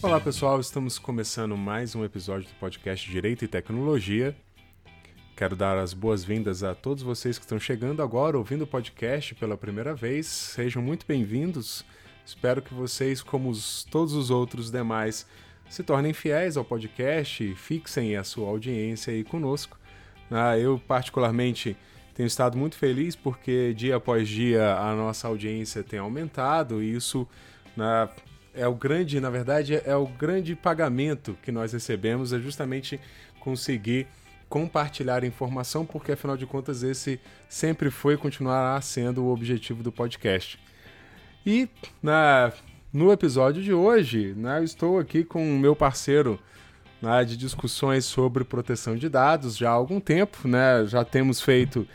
Olá pessoal, estamos começando mais um episódio do podcast Direito e Tecnologia. Quero dar as boas-vindas a todos vocês que estão chegando agora, ouvindo o podcast pela primeira vez. Sejam muito bem-vindos. Espero que vocês, como todos os outros demais, se tornem fiéis ao podcast e fixem a sua audiência aí conosco. Eu, particularmente, tenho estado muito feliz porque dia após dia a nossa audiência tem aumentado e isso é o grande pagamento que nós recebemos, é justamente conseguir compartilhar informação, porque afinal de contas esse sempre foi e continuará sendo o objetivo do podcast. E no episódio de hoje, eu estou aqui com o meu parceiro de discussões sobre proteção de dados já há algum tempo, já temos feito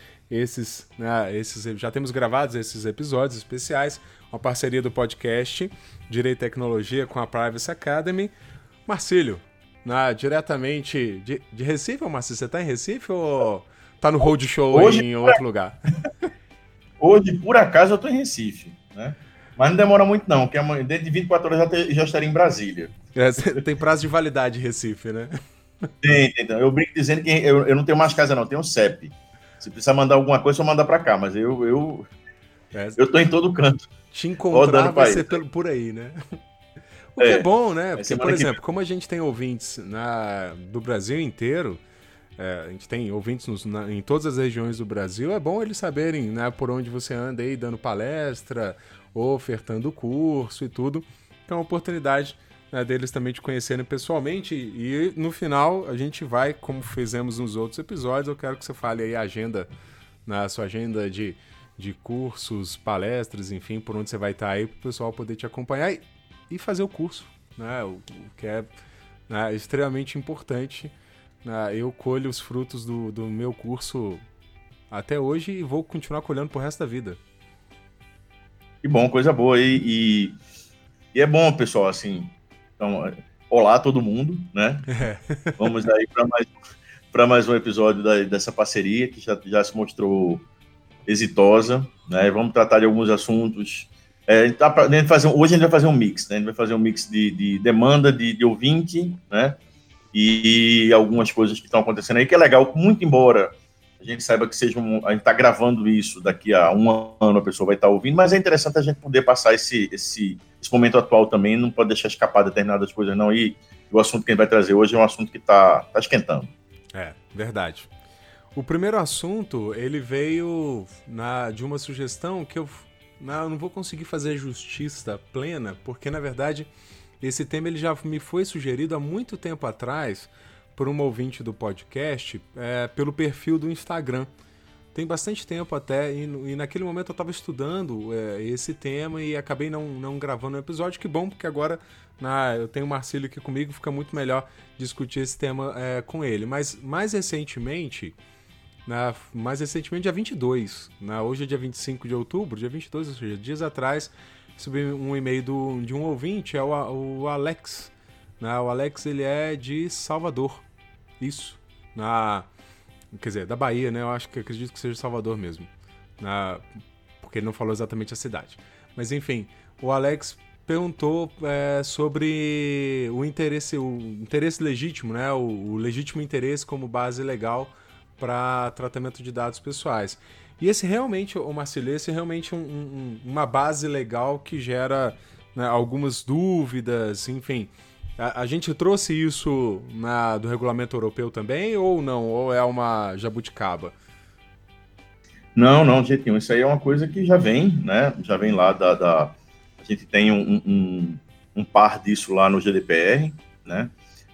já temos gravado esses episódios especiais, uma parceria do podcast Direito e Tecnologia com a Privacy Academy. Marcílio, diretamente de Recife, ou Marcílio, você está em Recife ou está no roadshow hoje, em outro lugar? Hoje, por acaso, eu estou em Recife, né? Mas não demora muito não, porque dentro de 24 horas já estaria em Brasília. Tem prazo de validade em Recife, né? Tem. Então, eu brinco dizendo que eu não tenho mais casa não, eu tenho um CEP. Se precisar mandar alguma coisa, só mandar para cá, mas eu estou em todo canto. Te encontrar vai ser por aí, né? O que é bom, né? Porque, por exemplo, como a gente tem ouvintes do Brasil inteiro, a gente tem ouvintes em todas as regiões do Brasil, é bom eles saberem por onde você anda aí, dando palestra, ofertando curso e tudo. Então é uma oportunidade deles também te conhecerem pessoalmente e no final a gente vai, como fizemos nos outros episódios, eu quero que você fale aí a sua agenda de cursos, palestras, enfim, por onde você vai estar aí para o pessoal poder te acompanhar e fazer o curso, o que é extremamente importante. Eu colho os frutos do meu curso até hoje e vou continuar colhendo pro resto da vida. Que bom, coisa boa. E é bom, pessoal, assim, então, olá a todo mundo, né? Vamos aí para mais um episódio dessa parceria que já se mostrou exitosa, né? Vamos tratar de alguns assuntos. Hoje a gente vai fazer um mix, né? A gente vai fazer um mix de demanda de ouvinte, né? E algumas coisas que estão acontecendo aí, que é legal, muito embora a gente saiba que a gente está gravando isso, daqui a um ano a pessoa vai estar ouvindo, mas é interessante a gente poder passar esse momento atual também, não pode deixar escapar determinadas coisas não, e o assunto que a gente vai trazer hoje é um assunto que está esquentando. É, verdade. O primeiro assunto, ele veio de uma sugestão que eu não vou conseguir fazer justiça plena, porque na verdade esse tema ele já me foi sugerido há muito tempo atrás por uma ouvinte do podcast, pelo perfil do Instagram. Tem bastante tempo até, e naquele momento eu estava estudando esse tema e acabei não gravando um episódio. Que bom, porque agora eu tenho o Marcílio aqui comigo, fica muito melhor discutir esse tema com ele. Mas mais recentemente, dia 22, hoje é dia 25 de outubro, dia 22, ou seja, dias atrás, recebi um e-mail de um ouvinte, é o Alex. O Alex, ele é de Salvador. Isso. Quer dizer, da Bahia, né? Eu acredito que seja Salvador mesmo. Porque ele não falou exatamente a cidade. Mas enfim, o Alex perguntou sobre o interesse legítimo, né? O legítimo interesse como base legal para tratamento de dados pessoais. E esse realmente, Marcílio, esse é realmente uma base legal que gera algumas dúvidas, enfim. A gente trouxe isso do regulamento europeu também ou não? Ou é uma jabuticaba? Não, de jeito nenhum. Isso aí é uma coisa que já vem, né? Já vem lá A gente tem um par disso lá no GDPR, né?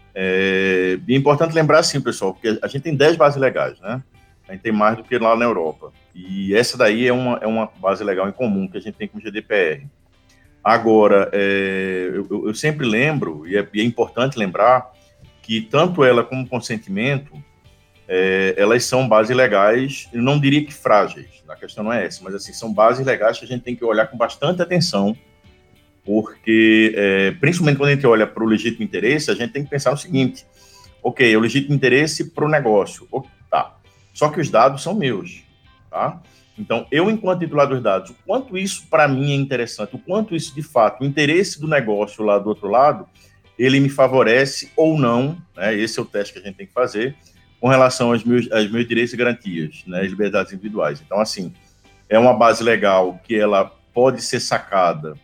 E é importante lembrar, assim, pessoal, porque a gente tem 10 bases legais, né? A gente tem mais do que lá na Europa. E essa daí é uma base legal em comum que a gente tem com o GDPR. Agora, eu sempre lembro, e é importante lembrar, que tanto ela como o consentimento, elas são bases legais, eu não diria que frágeis, a questão não é essa, mas assim, são bases legais que a gente tem que olhar com bastante atenção, porque, principalmente quando a gente olha para o legítimo interesse, a gente tem que pensar no seguinte: ok, o legítimo interesse para o negócio, tá, só que os dados são meus, tá? Então, eu, enquanto titular dos dados, o quanto isso para mim é interessante, o quanto isso, de fato, o interesse do negócio lá do outro lado, ele me favorece ou não, né? Esse é o teste que a gente tem que fazer com relação aos meus direitos e garantias, né? As liberdades individuais. Então, assim, é uma base legal que ela pode ser sacada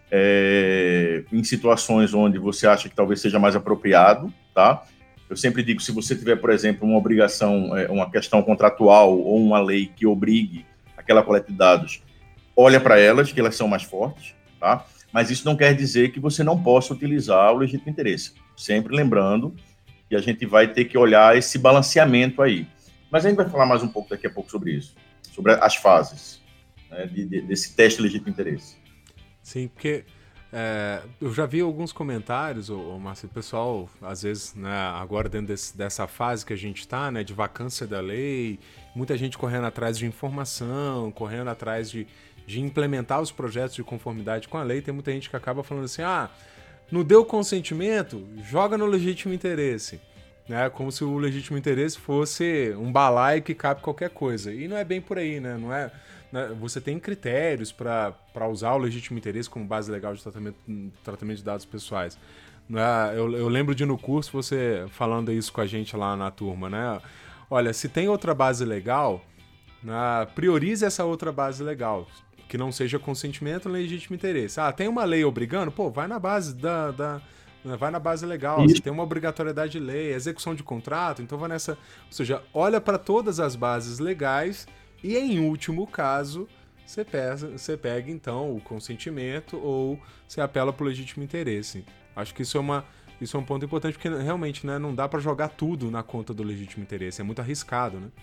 em situações onde você acha que talvez seja mais apropriado, tá? Eu sempre digo, se você tiver, por exemplo, uma obrigação, uma questão contratual ou uma lei que obrigue aquela coleta de dados, olha para elas, que elas são mais fortes, tá? Mas isso não quer dizer que você não possa utilizar o legítimo interesse. Sempre lembrando que a gente vai ter que olhar esse balanceamento aí. Mas a gente vai falar mais um pouco daqui a pouco sobre isso, sobre as fases, né, desse teste de legítimo interesse. Sim, porque eu já vi alguns comentários, Márcio, pessoal, às vezes, né, agora dentro dessa fase que a gente está, né, de vacância da lei, muita gente correndo atrás de informação, correndo atrás de implementar os projetos de conformidade com a lei. Tem muita gente que acaba falando assim, não deu consentimento, joga no legítimo interesse. Né, como se o legítimo interesse fosse um balaio que cabe qualquer coisa. E não é bem por aí, né? Não é, você tem critérios para usar o legítimo interesse como base legal de tratamento de dados pessoais. Eu lembro de no curso você falando isso com a gente lá na turma, né? Olha, se tem outra base legal, priorize essa outra base legal, que não seja consentimento nem legítimo interesse. Tem uma lei obrigando? Pô, vai na base vai na base legal. Isso. Se tem uma obrigatoriedade de lei, execução de contrato, então vai nessa... Ou seja, olha para todas as bases legais e, em último caso, você pega, então, o consentimento ou você apela para o legítimo interesse. Acho que isso é um ponto importante, porque realmente, né, não dá para jogar tudo na conta do legítimo interesse. É muito arriscado, né?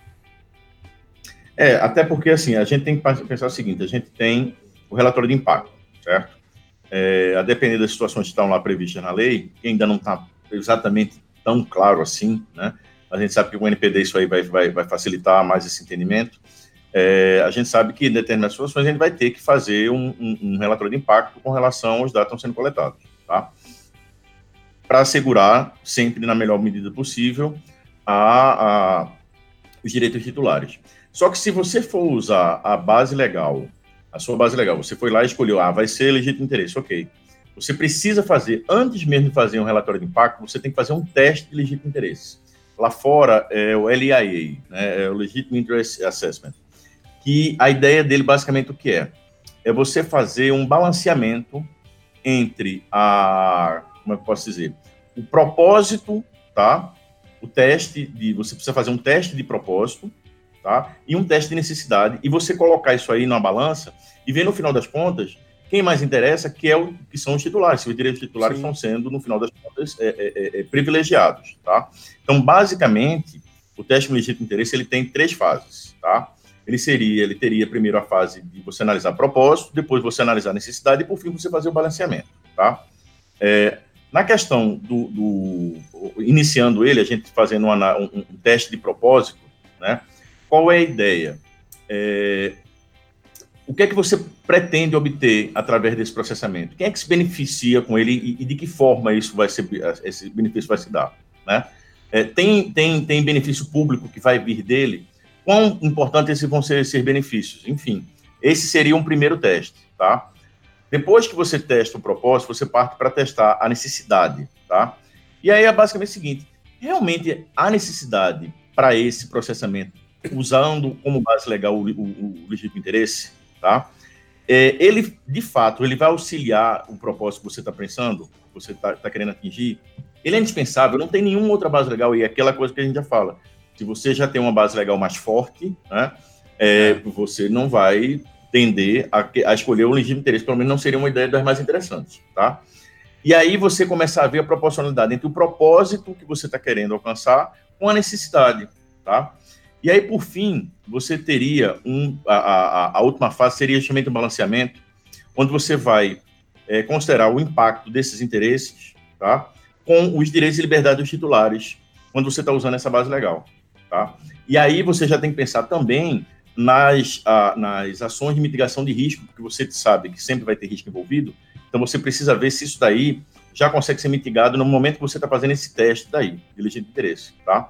Até porque, assim, a gente tem que pensar o seguinte, a gente tem o relatório de impacto, certo? A depender das situações que estão lá previstas na lei, que ainda não está exatamente tão claro assim, né? A gente sabe que o NPD isso aí vai facilitar mais esse entendimento. A gente sabe que em determinadas situações a gente vai ter que fazer um relatório de impacto com relação aos dados que estão sendo coletados, tá? Para assegurar, sempre na melhor medida possível, os direitos titulares. Só que se você for usar a base legal, a sua base legal, você foi lá e escolheu, vai ser legítimo interesse, ok. Você precisa fazer, antes mesmo de fazer um relatório de impacto, você tem que fazer um teste de legítimo interesse. Lá fora é o LIA, né, é o Legitimate Interest Assessment, que a ideia dele basicamente o que é? É você fazer um balanceamento entre como é que eu posso dizer? O propósito, tá? Você precisa fazer um teste de propósito, tá? E um teste de necessidade, e você colocar isso aí numa balança e ver no final das contas quem mais interessa, que são os titulares, se os direitos titulares estão sendo, no final das contas, privilegiados, tá? Então, basicamente, o teste de legítimo interesse, ele tem 3 fases, tá? Ele teria primeiro a fase de você analisar propósito, depois você analisar necessidade e, por fim, você fazer o balanceamento, tá? Na questão iniciando ele, a gente fazendo um teste de propósito, né? Qual é a ideia? O que é que você pretende obter através desse processamento? Quem é que se beneficia com ele e de que forma esse benefício vai se dar? Né? Tem benefício público que vai vir dele? Quão importantes vão ser esses benefícios? Enfim, esse seria um primeiro teste, tá? Depois que você testa o propósito, você parte para testar a necessidade, tá? E aí é basicamente o seguinte, realmente há necessidade para esse processamento, usando como base legal o legítimo interesse, tá? Ele, de fato, ele vai auxiliar o propósito que você está pensando, que você está querendo atingir. Ele é indispensável, não tem nenhuma outra base legal, e é aquela coisa que a gente já fala. Se você já tem uma base legal mais forte, né, você não vai tender a escolher o legítimo interesse, pelo menos não seria uma ideia das mais interessantes, tá? E aí você começa a ver a proporcionalidade entre o propósito que você está querendo alcançar com a necessidade, tá? E aí, por fim, você teria a última fase seria justamente um balanceamento, onde você vai considerar o impacto desses interesses, tá? Com os direitos e liberdades dos titulares, quando você está usando essa base legal, tá? E aí você já tem que pensar também nas ações de mitigação de risco, porque você sabe que sempre vai ter risco envolvido, então você precisa ver se isso daí já consegue ser mitigado no momento que você está fazendo esse teste daí, de legítimo interesse, tá?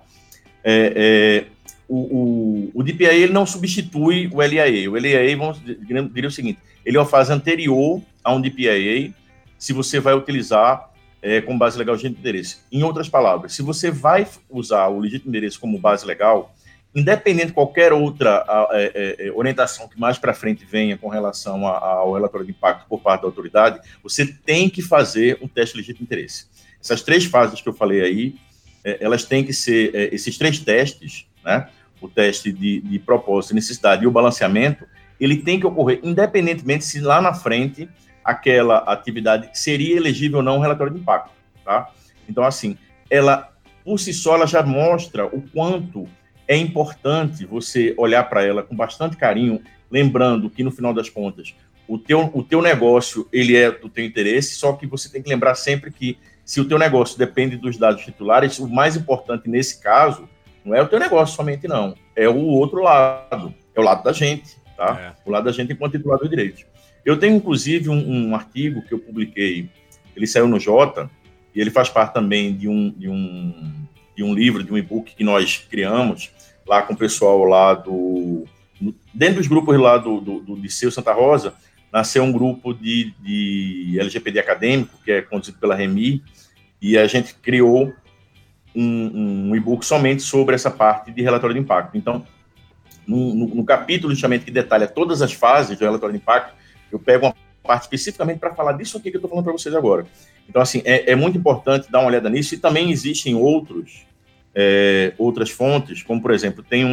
O DPIA ele não substitui o LIA. O LIA, vamos dizer o seguinte, ele é uma fase anterior a um DPIA, se você vai utilizar como base legal legítimo interesse. Em outras palavras, se você vai usar o legítimo interesse como base legal, independente de qualquer outra orientação que mais para frente venha com relação ao relatório de impacto por parte da autoridade, você tem que fazer um teste de legítimo interesse. Essas 3 fases que eu falei aí, elas têm que ser, esses 3 testes, né, o teste de propósito, necessidade e o balanceamento, ele tem que ocorrer independentemente se lá na frente aquela atividade seria elegível ou não ao relatório de impacto, tá? Então, assim, ela, por si só, ela já mostra o quanto é importante você olhar para ela com bastante carinho, lembrando que, no final das contas, o teu negócio, ele é do teu interesse, só que você tem que lembrar sempre que, se o teu negócio depende dos dados titulares, o mais importante nesse caso não é o teu negócio somente, não. É o outro lado, é o lado da gente, tá? O lado da gente enquanto titular do direito. Eu tenho, inclusive, um artigo que eu publiquei, ele saiu no Jota, e ele faz parte também de um livro, de um e-book que nós criamos, lá com o pessoal lá dentro dos grupos lá do Liceu Santa Rosa, nasceu um grupo de LGPD acadêmico, que é conduzido pela Remi, e a gente criou um e-book somente sobre essa parte de relatório de impacto. Então, no capítulo, justamente, que detalha todas as fases do relatório de impacto, eu pego uma parte especificamente para falar disso aqui que eu estou falando para vocês agora. Então, assim, é muito importante dar uma olhada nisso, e também existem outras fontes, como, por exemplo, tem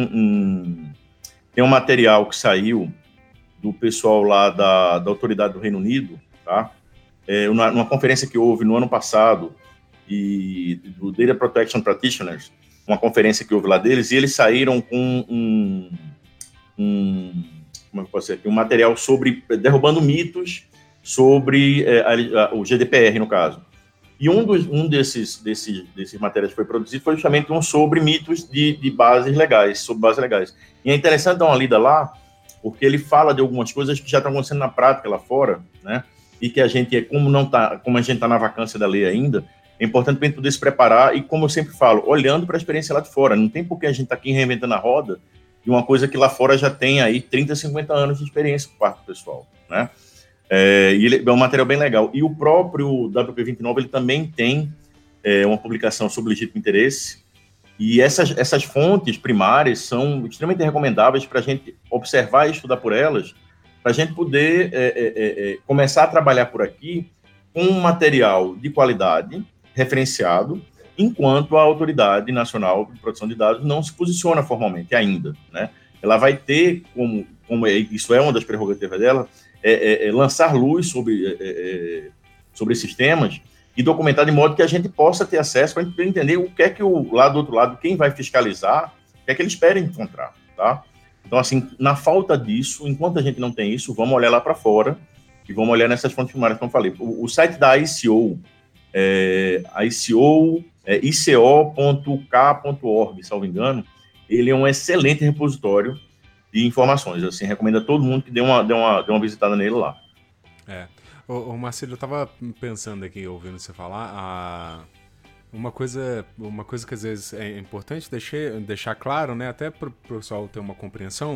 um material que saiu do pessoal lá da Autoridade do Reino Unido, tá? Numa conferência que houve no ano passado, e do Data Protection Practitioners, uma conferência que houve lá deles, e eles saíram com como é que pode ser? Um material sobre derrubando mitos sobre o GDPR, no caso. E um desses matérias que foi produzido foi justamente um sobre mitos de bases legais, sobre bases legais. E é interessante dar uma lida lá, porque ele fala de algumas coisas que já estão acontecendo na prática lá fora, né? E que a gente, como a gente está na vacância da lei ainda, é importante para a gente poder se preparar, e, como eu sempre falo, olhando para a experiência lá de fora. Não tem por que a gente estar aqui reinventando a roda de uma coisa que lá fora já tem aí 30, 50 anos de experiência por parte do pessoal, né? E ele é um material bem legal. E o próprio WP29, ele também tem uma publicação sobre legítimo interesse, e essas fontes primárias são extremamente recomendáveis para a gente observar e estudar por elas, para a gente poder começar a trabalhar por aqui com um material de qualidade, referenciado, enquanto a Autoridade Nacional de Proteção de Dados não se posiciona formalmente ainda, né? Ela vai ter, isso é uma das prerrogativas dela, lançar luz sobre esses temas e documentar de modo que a gente possa ter acesso para entender o que é que o lado do outro lado, quem vai fiscalizar, o que é que eles esperam encontrar, tá? Então, assim, na falta disso, enquanto a gente não tem isso, vamos olhar lá para fora e vamos olhar nessas fontes primárias que eu falei. O site da ICO, ico.k.org, salvo engano, ele é um excelente repositório de informações. Assim, recomendo a todo mundo que dê uma visitada nele lá. Ô Marcelo, eu tava pensando aqui, ouvindo você falar, uma coisa que às vezes é importante deixar claro, né, até para o pessoal ter uma compreensão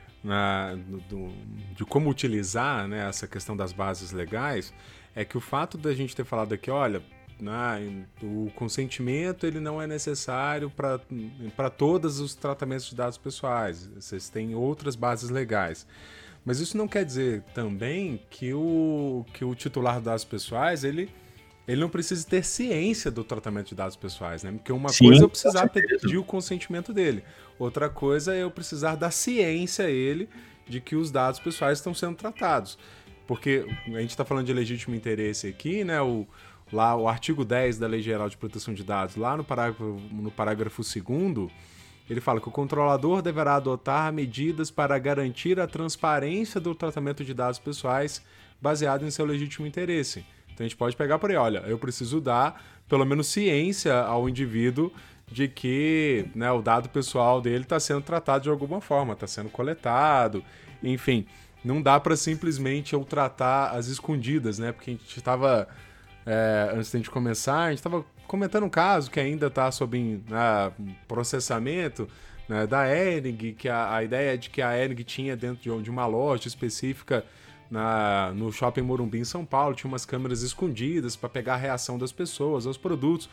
de como utilizar, né, essa questão das bases legais, é que o fato da gente ter falado aqui, olha, o consentimento ele não é necessário para todos os tratamentos de dados pessoais, vocês têm outras bases legais. Mas isso não quer dizer também que o titular de dados pessoais ele não precisa ter ciência do tratamento de dados pessoais, né? Porque uma coisa é eu precisar pedir o consentimento dele, outra coisa é eu precisar da ciência a ele de que os dados pessoais estão sendo tratados. Porque a gente está falando de legítimo interesse aqui, né? O artigo 10 da Lei Geral de Proteção de Dados, lá no parágrafo 2º, ele fala que o controlador deverá adotar medidas para garantir a transparência do tratamento de dados pessoais baseado em seu legítimo interesse. Então a gente pode pegar por aí, olha, eu preciso dar pelo menos ciência ao indivíduo de que, né, o dado pessoal dele está sendo tratado de alguma forma, está sendo coletado, enfim. Não dá para simplesmente eu tratar as escondidas, né? Porque a gente estava, antes de a gente começar, a gente estava comentando um caso que ainda está sob processamento, né, da Enig, que a ideia é de que a Enig tinha dentro de uma loja específica no Shopping Morumbi em São Paulo, tinha umas câmeras escondidas para pegar a reação das pessoas aos produtos,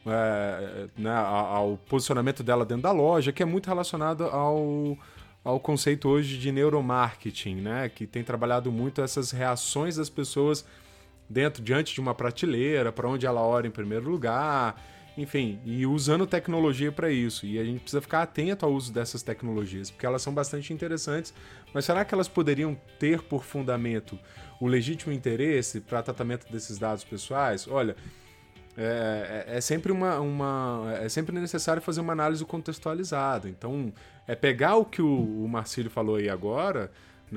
né, ao posicionamento dela dentro da loja, que é muito relacionado ao conceito hoje de neuromarketing, né, que tem trabalhado muito essas reações das pessoas diante de uma prateleira, para onde ela olha em primeiro lugar, enfim, e usando tecnologia para isso. E a gente precisa ficar atento ao uso dessas tecnologias, porque elas são bastante interessantes, mas será que elas poderiam ter por fundamento o legítimo interesse para tratamento desses dados pessoais? Olha, é sempre é sempre necessário fazer uma análise contextualizada. Então, é pegar o que o Marcílio falou aí agora,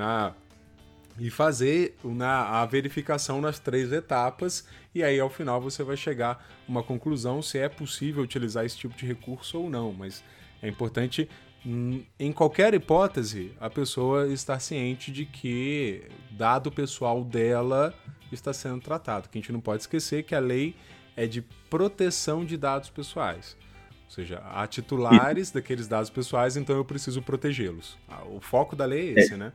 e fazer a verificação nas 3 etapas, e aí ao final você vai chegar a uma conclusão se é possível utilizar esse tipo de recurso ou não. Mas é importante, em qualquer hipótese, a pessoa estar ciente de que dado pessoal dela está sendo tratado. Que a gente não pode esquecer que a lei é de proteção de dados pessoais. Ou seja, há titulares daqueles dados pessoais, então eu preciso protegê-los. O foco da lei é esse, né?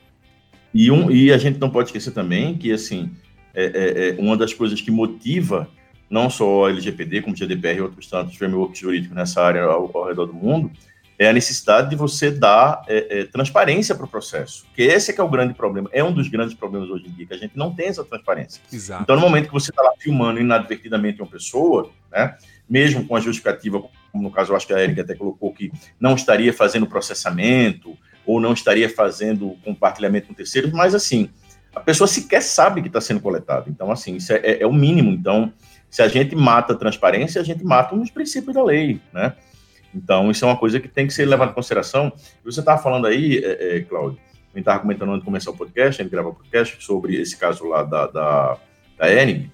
E a gente não pode esquecer também que, assim, uma das coisas que motiva não só a LGPD, como o GDPR e outros tantos frameworks jurídicos nessa área ao redor do mundo, é a necessidade de você dar transparência para o processo. Porque esse é que é o grande problema, é um dos grandes problemas hoje em dia, que a gente não tem essa transparência. Exato. Então, no momento que você está lá filmando inadvertidamente uma pessoa, né, mesmo com a justificativa, como no caso eu acho que a Érica até colocou, que não estaria fazendo processamento, ou não estaria fazendo compartilhamento com terceiros, mas, assim, a pessoa sequer sabe que está sendo coletado. Então, assim, isso é o mínimo. Então, se a gente mata a transparência, a gente mata um dos princípios da lei, né? Então, isso é uma coisa que tem que ser levada em consideração. Você estava falando aí, Cláudio, a gente estava comentando antes de começar o podcast, a gente gravou o podcast sobre esse caso lá da Enig.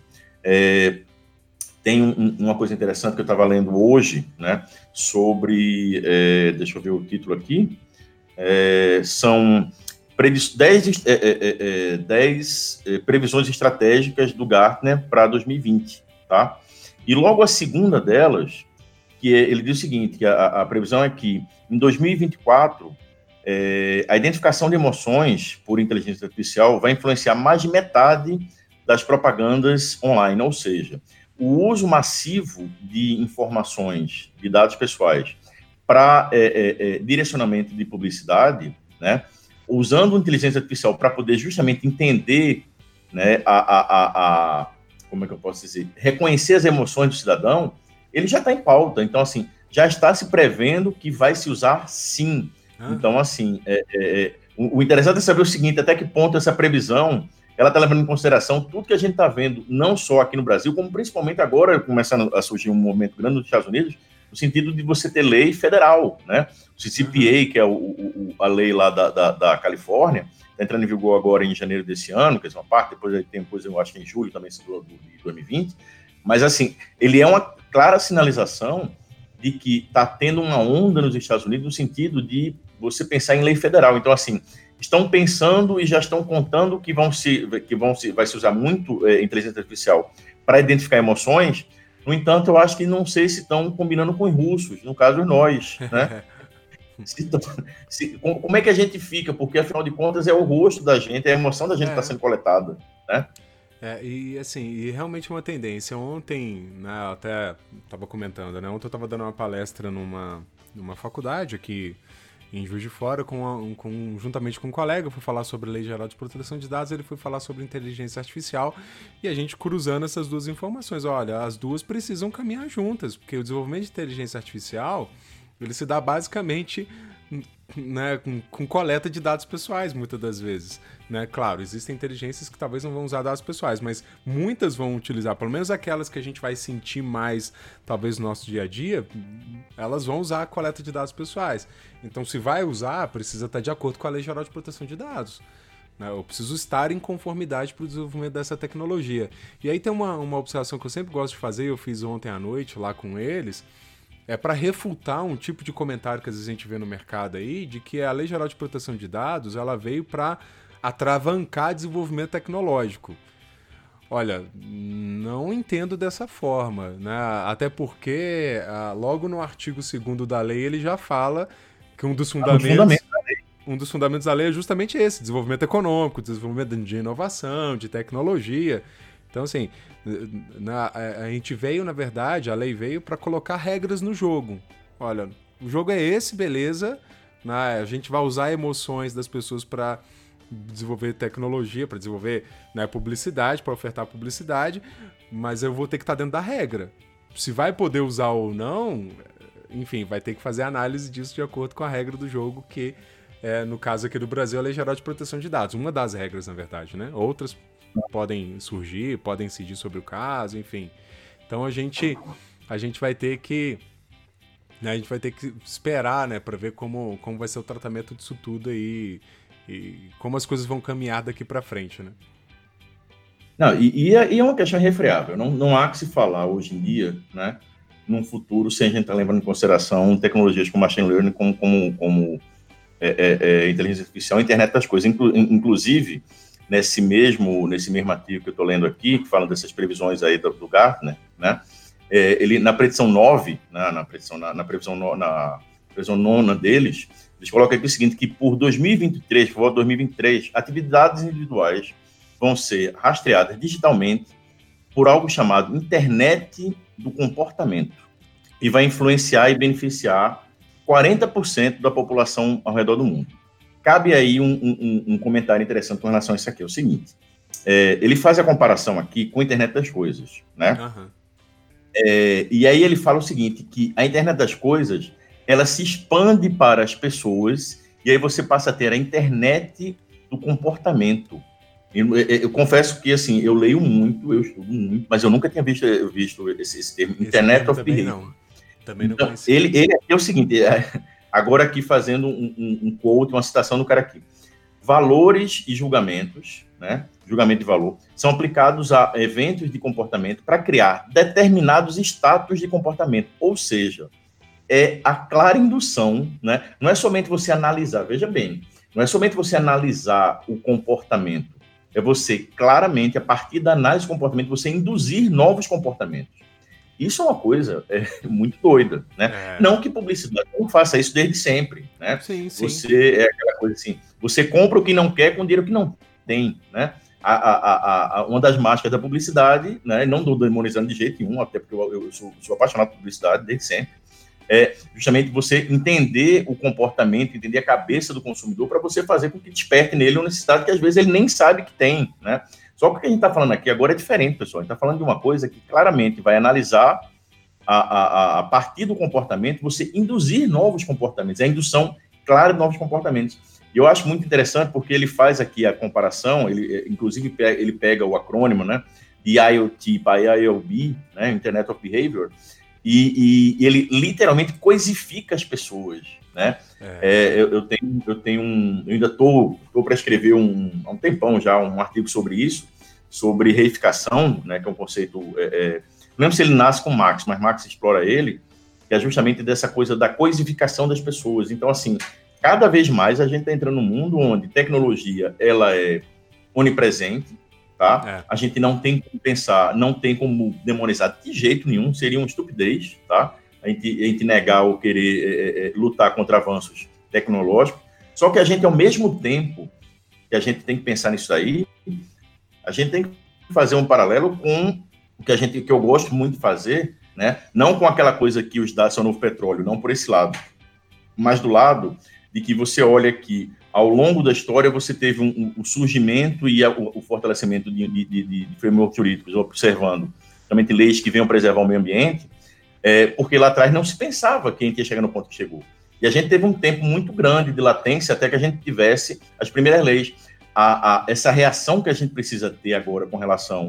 Tem uma coisa interessante que eu estava lendo hoje, né, sobre, deixa eu ver o título aqui, são 10 previsões estratégicas do Gartner para 2020, tá? E logo a segunda delas, que ele diz o seguinte, que a previsão é que em 2024, a identificação de emoções por inteligência artificial vai influenciar mais de metade das propagandas online, ou seja, o uso massivo de informações, de dados pessoais, para direcionamento de publicidade, né, usando inteligência artificial para poder justamente entender, né, como é que eu posso dizer, reconhecer as emoções do cidadão, ele já está em pauta. Então, assim, já está se prevendo que vai se usar sim. Então, assim, o interessante é saber o seguinte, até que ponto essa previsão ela está levando em consideração tudo que a gente está vendo, não só aqui no Brasil, como principalmente agora, começando a surgir um movimento grande nos Estados Unidos, no sentido de você ter lei federal, né? O CCPA, que é a lei lá da Califórnia, está entrando em vigor agora em janeiro desse ano, que é uma parte, depois eu acho que em julho também, de 2020, mas, assim, ele é uma clara sinalização de que está tendo uma onda nos Estados Unidos no sentido de você pensar em lei federal. Então, assim, estão pensando e já estão contando que vai se usar muito inteligência artificial para identificar emoções. No entanto, eu acho que não sei se estão combinando com os russos, no caso nós, né? Como é que a gente fica? Porque, afinal de contas, é o rosto da gente, é a emoção da gente que está sendo coletada, né? E assim, e realmente uma tendência. Ontem, né, eu até estava comentando, né? Ontem eu estava dando uma palestra numa faculdade aqui em Juiz de Fora, juntamente com um colega, eu fui falar sobre Lei Geral de Proteção de Dados, ele foi falar sobre inteligência artificial, e a gente cruzando essas duas informações. Olha, as duas precisam caminhar juntas, porque o desenvolvimento de inteligência artificial, ele se dá basicamente, né, com coleta de dados pessoais, muitas das vezes, né? Claro, existem inteligências que talvez não vão usar dados pessoais, mas muitas vão utilizar, pelo menos aquelas que a gente vai sentir mais, talvez, no nosso dia a dia, elas vão usar a coleta de dados pessoais. Então, se vai usar, precisa estar de acordo com a Lei Geral de Proteção de Dados. Eu preciso estar em conformidade para o desenvolvimento dessa tecnologia. E aí tem uma observação que eu sempre gosto de fazer, eu fiz ontem à noite lá com eles, para refutar um tipo de comentário que às vezes a gente vê no mercado aí, de que a Lei Geral de Proteção de Dados, ela veio para atravancar desenvolvimento tecnológico. Olha, não entendo dessa forma, né? Até porque logo no artigo 2º da lei ele já fala que um dos fundamentos... da lei. um dos fundamentos da lei é justamente esse, desenvolvimento econômico, desenvolvimento de inovação, de tecnologia. Então, assim, a gente veio, na verdade, a lei veio para colocar regras no jogo. Olha, o jogo é esse, beleza, né? A gente vai usar emoções das pessoas para desenvolver tecnologia, para desenvolver, né, publicidade, para ofertar publicidade, mas eu vou ter que estar dentro da regra. Se vai poder usar ou não, enfim, vai ter que fazer análise disso de acordo com a regra do jogo, que no caso aqui do Brasil, a Lei Geral de Proteção de Dados. Uma das regras, na verdade, né? Outras podem surgir, podem incidir sobre o caso, enfim. Então a gente vai ter que, né, a gente vai ter que esperar, né, para ver como vai ser o tratamento disso tudo aí e como as coisas vão caminhar daqui para frente, né? Não, e é uma questão irrefreável. Não há que se falar hoje em dia, né, num futuro, sem a gente estar levando em consideração tecnologias como machine learning, como inteligência artificial, internet das coisas. Inclusive, nesse mesmo artigo que eu estou lendo aqui, que fala dessas previsões aí do Gartner, né, ele, na predição 9, na previsão nona deles, eles colocam aqui o seguinte, que por 2023, por volta de 2023, atividades individuais vão ser rastreadas digitalmente por algo chamado internet do comportamento e vai influenciar e beneficiar 40% da população ao redor do mundo. Cabe aí um comentário interessante com relação a isso aqui, é o seguinte, ele faz a comparação aqui com a internet das coisas, né? Uhum. E aí ele fala o seguinte, que a internet das coisas, ela se expande para as pessoas e aí você passa a ter a internet do comportamento. Eu confesso que, assim, eu leio muito, eu estudo muito, mas eu nunca tinha visto esse termo, Internet of Behavior. Também não então, conhecia. Ele é o seguinte, agora aqui fazendo um quote, uma citação do cara aqui. Valores e julgamentos, né, julgamento de valor, são aplicados a eventos de comportamento para criar determinados status de comportamento, ou seja, é a clara indução, né, não é somente você analisar, veja bem, não é somente você analisar o comportamento, é você, claramente, a partir da análise do comportamento, você induzir novos comportamentos. Isso é uma coisa muito doida, né? Não que publicidade não faça isso desde sempre, né? Sim, sim. Você, é aquela coisa assim, você compra o que não quer com dinheiro que não tem, né? Uma das mágicas da publicidade, né? Não estou demonizando de jeito nenhum, até porque eu sou apaixonado por publicidade desde sempre, é justamente você entender o comportamento, entender a cabeça do consumidor para você fazer com que desperte nele uma necessidade que às vezes ele nem sabe que tem, né? Só que o que a gente está falando aqui agora é diferente, pessoal. A gente está falando de uma coisa que claramente vai analisar a partir do comportamento, você induzir novos comportamentos, é a indução clara de novos comportamentos. E eu acho muito interessante porque ele faz aqui a comparação, inclusive ele pega o acrônimo, né, de IoT para IOB, né, Internet of Behavior, e ele literalmente coisifica as pessoas, né? Eu ainda estou para escrever há um tempão já um artigo sobre isso, sobre reificação, né? Que é um conceito, não lembro se ele nasce com Marx, mas Marx explora ele, que é justamente dessa coisa da coisificação das pessoas. Então, assim, cada vez mais a gente está entrando num mundo onde tecnologia ela é onipresente, tá? A gente não tem como pensar, não tem como demonizar de jeito nenhum, seria uma estupidez, tá? A gente negar ou querer lutar contra avanços tecnológicos. Só que a gente, ao mesmo tempo que a gente tem que pensar nisso aí, a gente tem que fazer um paralelo com o que eu gosto muito de fazer, né? Não com aquela coisa que os dados são novo petróleo, não por esse lado, mas do lado de que você olha que ao longo da história você teve o surgimento e o fortalecimento de frameworks jurídicos, observando também leis que venham preservar o meio ambiente, porque lá atrás não se pensava que a gente ia chegar no ponto que chegou. E a gente teve um tempo muito grande de latência até que a gente tivesse as primeiras leis. Essa reação que a gente precisa ter agora com relação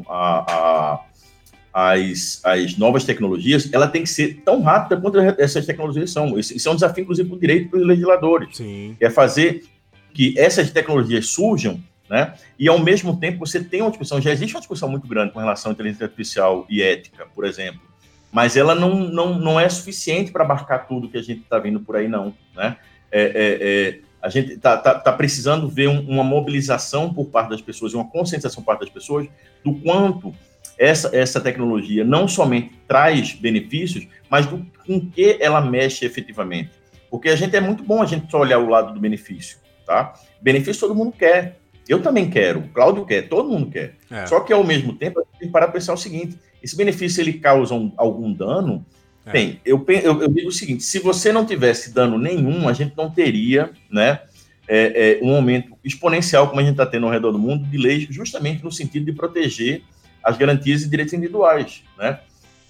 às novas tecnologias, ela tem que ser tão rápida quanto essas tecnologias são. Isso é um desafio, inclusive, para o direito e para os legisladores. Sim. É fazer que essas tecnologias surjam, né? E, ao mesmo tempo, você tem uma discussão, já existe uma discussão muito grande com relação à inteligência artificial e ética, por exemplo, mas ela não é suficiente para abarcar tudo que a gente está vendo por aí, não, né? A gente está precisando ver uma mobilização por parte das pessoas, uma conscientização por parte das pessoas do quanto essa tecnologia não somente traz benefícios, mas com que ela mexe efetivamente. Porque é muito bom a gente só olhar o lado do benefício, tá? Benefício todo mundo quer. Eu também quero, o Cláudio quer, todo mundo quer. Só que, ao mesmo tempo, a gente tem que parar para pensar o seguinte, esse benefício, ele causa algum dano? Bem, eu digo o seguinte, se você não tivesse dano nenhum, a gente não teria, né, um aumento exponencial, como a gente está tendo ao redor do mundo, de leis, justamente no sentido de proteger as garantias e direitos individuais, né?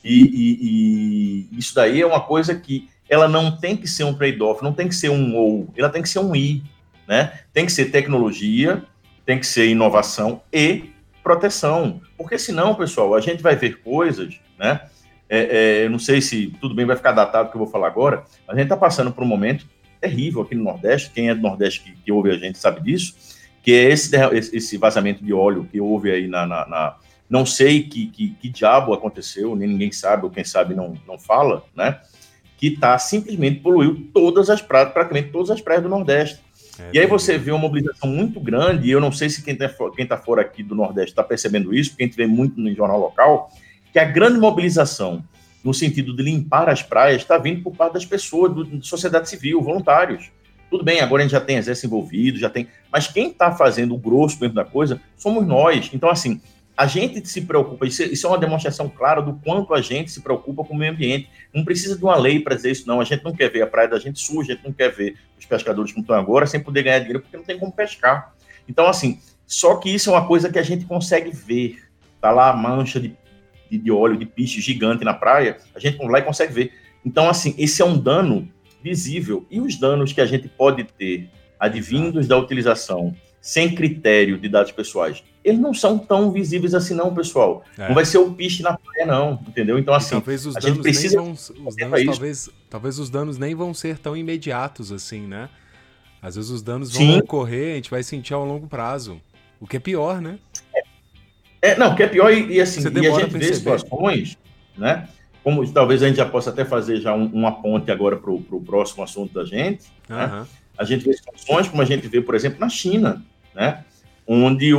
E isso daí é uma coisa que ela não tem que ser um trade-off, não tem que ser um ou, ela tem que ser um e, né? Tem que ser tecnologia, tem que ser inovação e proteção, porque senão, pessoal, a gente vai ver coisas, né? Eu não sei se tudo bem, vai ficar datado o que eu vou falar agora, mas a gente está passando por um momento terrível aqui no Nordeste, quem é do Nordeste que ouve a gente sabe disso, que é esse vazamento de óleo que houve aí não sei que diabo aconteceu, nem ninguém sabe, ou quem sabe não fala, né? Que simplesmente poluiu praticamente todas as praias do Nordeste. E aí você vê uma mobilização muito grande, e eu não sei se quem tá fora aqui do Nordeste está percebendo isso, porque a gente vê muito no jornal local, que a grande mobilização no sentido de limpar as praias está vindo por parte das pessoas, da sociedade civil, voluntários. Tudo bem, agora a gente já tem exército envolvido, mas quem está fazendo o grosso dentro da coisa somos nós. Então, assim, a gente se preocupa, isso é uma demonstração clara do quanto a gente se preocupa com o meio ambiente. Não precisa de uma lei para dizer isso, não. A gente não quer ver a praia da gente suja, a gente não quer ver os pescadores como estão agora sem poder ganhar dinheiro, porque não tem como pescar. Então, assim, só que isso é uma coisa que a gente consegue ver. Tá lá a mancha de óleo, de piche gigante na praia, a gente vai lá e consegue ver. Então, assim, esse é um dano visível. E os danos que a gente pode ter advindos da utilização sem critério de dados pessoais, eles não são tão visíveis assim não, pessoal. Não vai ser o piche na praia, não, entendeu? Então, assim, a gente precisa... Talvez os danos nem vão ser tão imediatos assim, né? Às vezes os danos vão ocorrer, a gente vai sentir ao longo prazo. O que é pior, né? Não, o que é pior, e assim, e a gente vê situações, né? Como talvez a gente já possa até fazer já uma ponte agora para o próximo assunto da gente, né? A gente vê situações como a gente vê, por exemplo, na China, né? Onde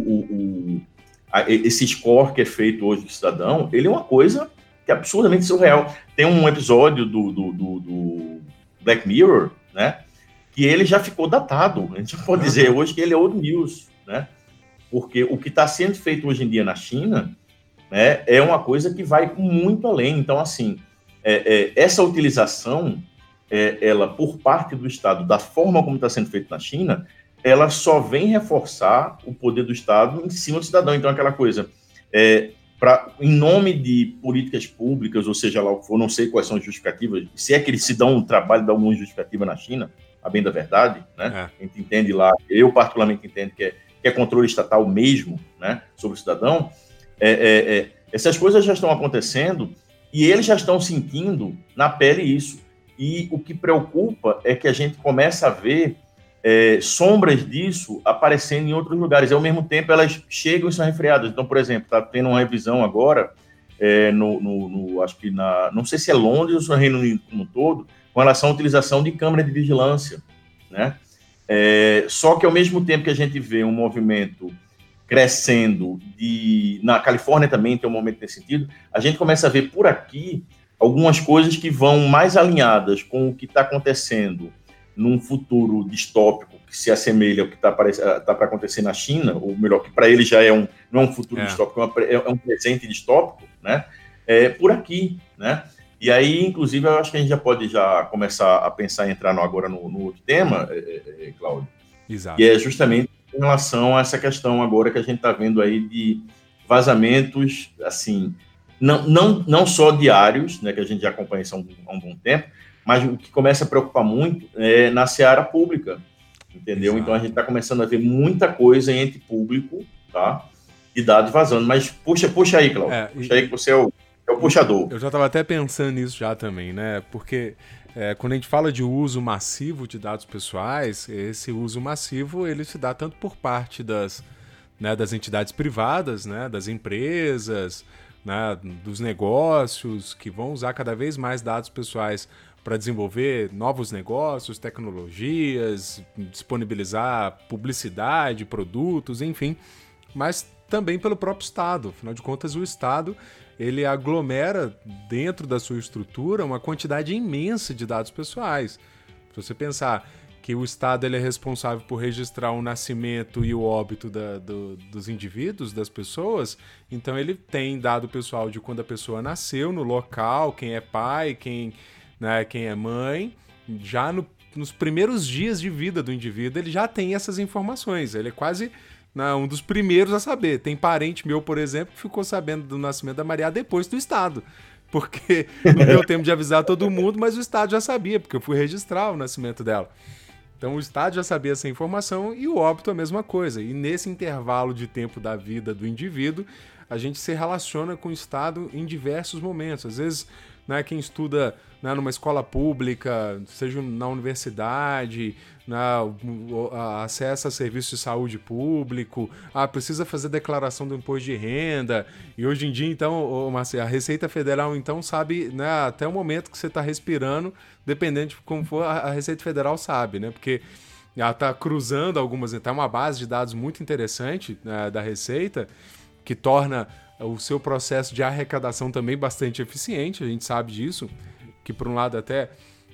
esse score que é feito hoje do cidadão, ele é uma coisa que é absurdamente surreal. Tem um episódio do Black Mirror, né? Que ele já ficou datado. A gente pode dizer hoje que ele é old news, né? Porque o que está sendo feito hoje em dia na China, né, é uma coisa que vai muito além. Então, assim, essa utilização, ela, por parte do Estado, da forma como está sendo feito na China, ela só vem reforçar o poder do Estado em cima do cidadão. Então, aquela coisa, em nome de políticas públicas, ou seja lá o que for, não sei quais são as justificativas, se é que eles se dão um trabalho, dão uma justificativa na China, a bem da verdade, né? A gente entende lá, eu particularmente entendo que é controle estatal mesmo, né, sobre o cidadão, essas coisas já estão acontecendo e eles já estão sentindo na pele isso. E o que preocupa é que a gente começa a ver sombras disso aparecendo em outros lugares. E, ao mesmo tempo, elas chegam e são refreadas. Então, por exemplo, está tendo uma revisão agora, acho que não sei se é Londres ou se é Reino Unido como um todo, com relação à utilização de câmera de vigilância, né? Só que, ao mesmo tempo que a gente vê um movimento crescendo, na Califórnia também tem um movimento nesse sentido, a gente começa a ver por aqui algumas coisas que vão mais alinhadas com o que está acontecendo num futuro distópico que se assemelha ao que está para acontecer na China, ou melhor, que para ele já não é um futuro distópico, é um presente distópico, né? Por aqui, né? E aí, inclusive, eu acho que a gente já pode começar a pensar em entrar agora no outro tema, Cláudio. Exato. Que é justamente em relação a essa questão agora que a gente está vendo aí de vazamentos, assim, não só diários, né, que a gente já acompanha isso há um bom tempo, mas o que começa a preocupar muito é na seara pública, entendeu? Exato. Então, a gente está começando a ver muita coisa em ente público, tá? De dados vazando. Mas puxa aí, Cláudio. Puxa aí que você é o puxador. Eu já estava até pensando nisso já também, né? Porque quando a gente fala de uso massivo de dados pessoais, esse uso massivo ele se dá tanto por parte das entidades privadas, né? Das empresas, né? Dos negócios que vão usar cada vez mais dados pessoais para desenvolver novos negócios, tecnologias, disponibilizar publicidade, produtos, enfim, mas também pelo próprio Estado. Afinal de contas, o Estado ele aglomera dentro da sua estrutura uma quantidade imensa de dados pessoais. Se você pensar que o Estado ele é responsável por registrar o nascimento e o óbito dos indivíduos, das pessoas, então ele tem dado pessoal de quando a pessoa nasceu, no local, quem é pai, quem é mãe, já nos primeiros dias de vida do indivíduo ele já tem essas informações, ele é quase um dos primeiros a saber. Tem parente meu, por exemplo, que ficou sabendo do nascimento da Maria depois do Estado, porque não deu tempo de avisar todo mundo, mas o Estado já sabia, porque eu fui registrar o nascimento dela. Então o Estado já sabia essa informação e o óbito é a mesma coisa. E nesse intervalo de tempo da vida do indivíduo, a gente se relaciona com o Estado em diversos momentos. Às vezes, quem estuda numa escola pública, seja na universidade, acessa a serviço de saúde público, precisa fazer declaração do imposto de renda. E hoje em dia, então, Marcelo, a Receita Federal então sabe, até o momento que você está respirando, dependendo de como for, a Receita Federal sabe, né? Porque ela está cruzando algumas, tá uma base de dados muito interessante da Receita, que torna o seu processo de arrecadação também bastante eficiente, a gente sabe disso, que por um lado até,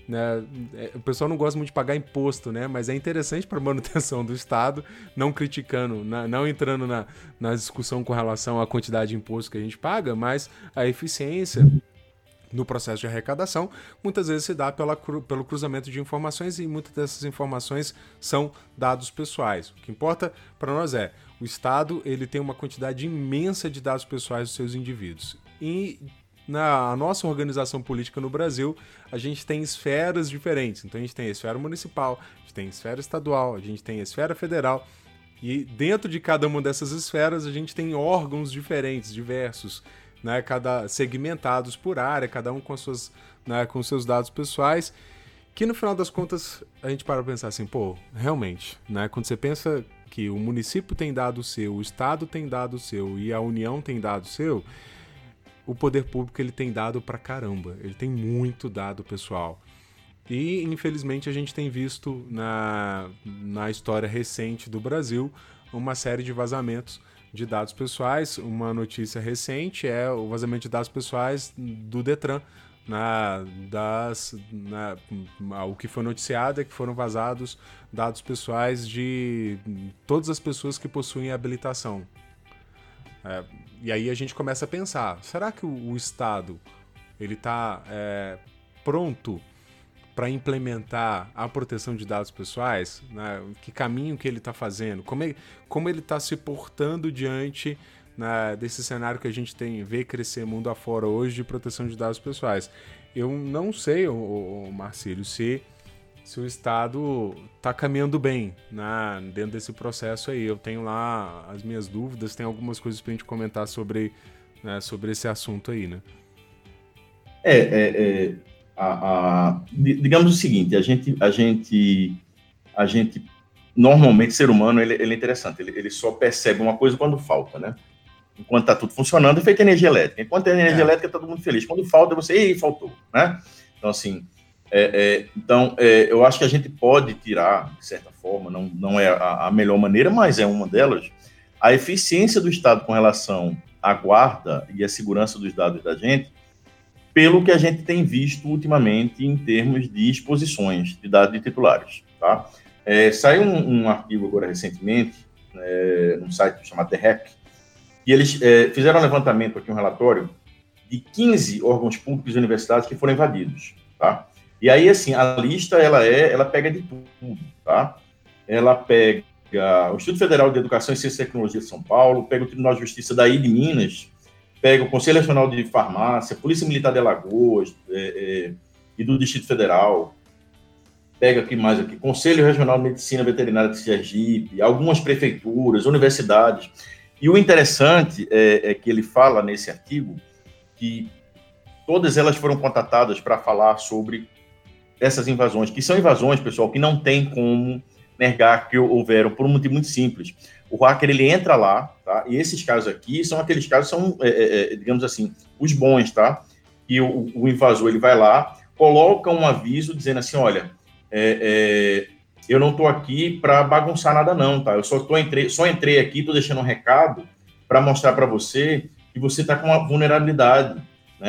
o pessoal não gosta muito de pagar imposto, né? Mas é interessante para a manutenção do Estado, não criticando, não entrando na discussão com relação à quantidade de imposto que a gente paga, mas a eficiência no processo de arrecadação muitas vezes se dá pelo cruzamento de informações, e muitas dessas informações são dados pessoais. O que importa para nós é o Estado ele tem uma quantidade imensa de dados pessoais dos seus indivíduos. E na nossa organização política no Brasil, a gente tem esferas diferentes. Então a gente tem a esfera municipal, a gente tem a esfera estadual, a gente tem a esfera federal, e dentro de cada uma dessas esferas a gente tem órgãos diferentes, diversos, cada segmentados por área, cada um com com seus dados pessoais, que no final das contas a gente para pensar assim, realmente, quando você pensa que o município tem dado seu, o Estado tem dado seu e a União tem dado seu, o poder público ele tem dado pra caramba, ele tem muito dado pessoal. E, infelizmente, a gente tem visto na história recente do Brasil uma série de vazamentos de dados pessoais. Uma notícia recente é o vazamento de dados pessoais do Detran. O que foi noticiado é que foram vazados dados pessoais de todas as pessoas que possuem habilitação. E aí a gente começa a pensar, será que o Estado ele está pronto para implementar a proteção de dados pessoais? Que caminho que ele está fazendo? Como ele está se portando diante desse cenário que a gente vê crescer mundo afora hoje de proteção de dados pessoais? Eu não sei, Marcílio, se o Estado está caminhando bem dentro desse processo aí. Eu tenho lá as minhas dúvidas, tem algumas coisas para a gente comentar sobre esse assunto aí, né? Digamos o seguinte, a gente normalmente, ser humano, ele é interessante, ele só percebe uma coisa quando falta, né? Enquanto está tudo funcionando, é feita energia elétrica. Enquanto tem energia elétrica, está todo mundo feliz. Quando falta, você, faltou, né? Então, assim, eu acho que a gente pode tirar, de certa forma, não é a melhor maneira, mas é uma delas, a eficiência do Estado com relação à guarda e à segurança dos dados da gente, pelo que a gente tem visto ultimamente em termos de exposições de dados de titulares, tá? Saiu um artigo agora recentemente, num site chamado The Hack, e eles fizeram um levantamento aqui, um relatório, de 15 órgãos públicos e universidades que foram invadidos, tá? E aí, assim, a lista, ela pega de tudo, tá? Ela pega o Instituto Federal de Educação e Ciência e Tecnologia de São Paulo, pega o Tribunal de Justiça daí de Minas, pega o Conselho Nacional de Farmácia, Polícia Militar de Alagoas e do Distrito Federal, pega aqui mais aqui, Conselho Regional de Medicina Veterinária de Sergipe, algumas prefeituras, universidades. E o interessante é que ele fala nesse artigo que todas elas foram contatadas para falar sobre essas invasões, que são invasões, pessoal, que não tem como negar que houveram, por um motivo muito simples. O hacker, ele entra lá, tá? E esses casos aqui são aqueles casos, digamos assim, os bons, tá? E o invasor, ele vai lá, coloca um aviso dizendo assim, olha, eu não estou aqui para bagunçar nada não, tá? Eu só entrei aqui, estou deixando um recado para mostrar para você que você está com uma vulnerabilidade, né?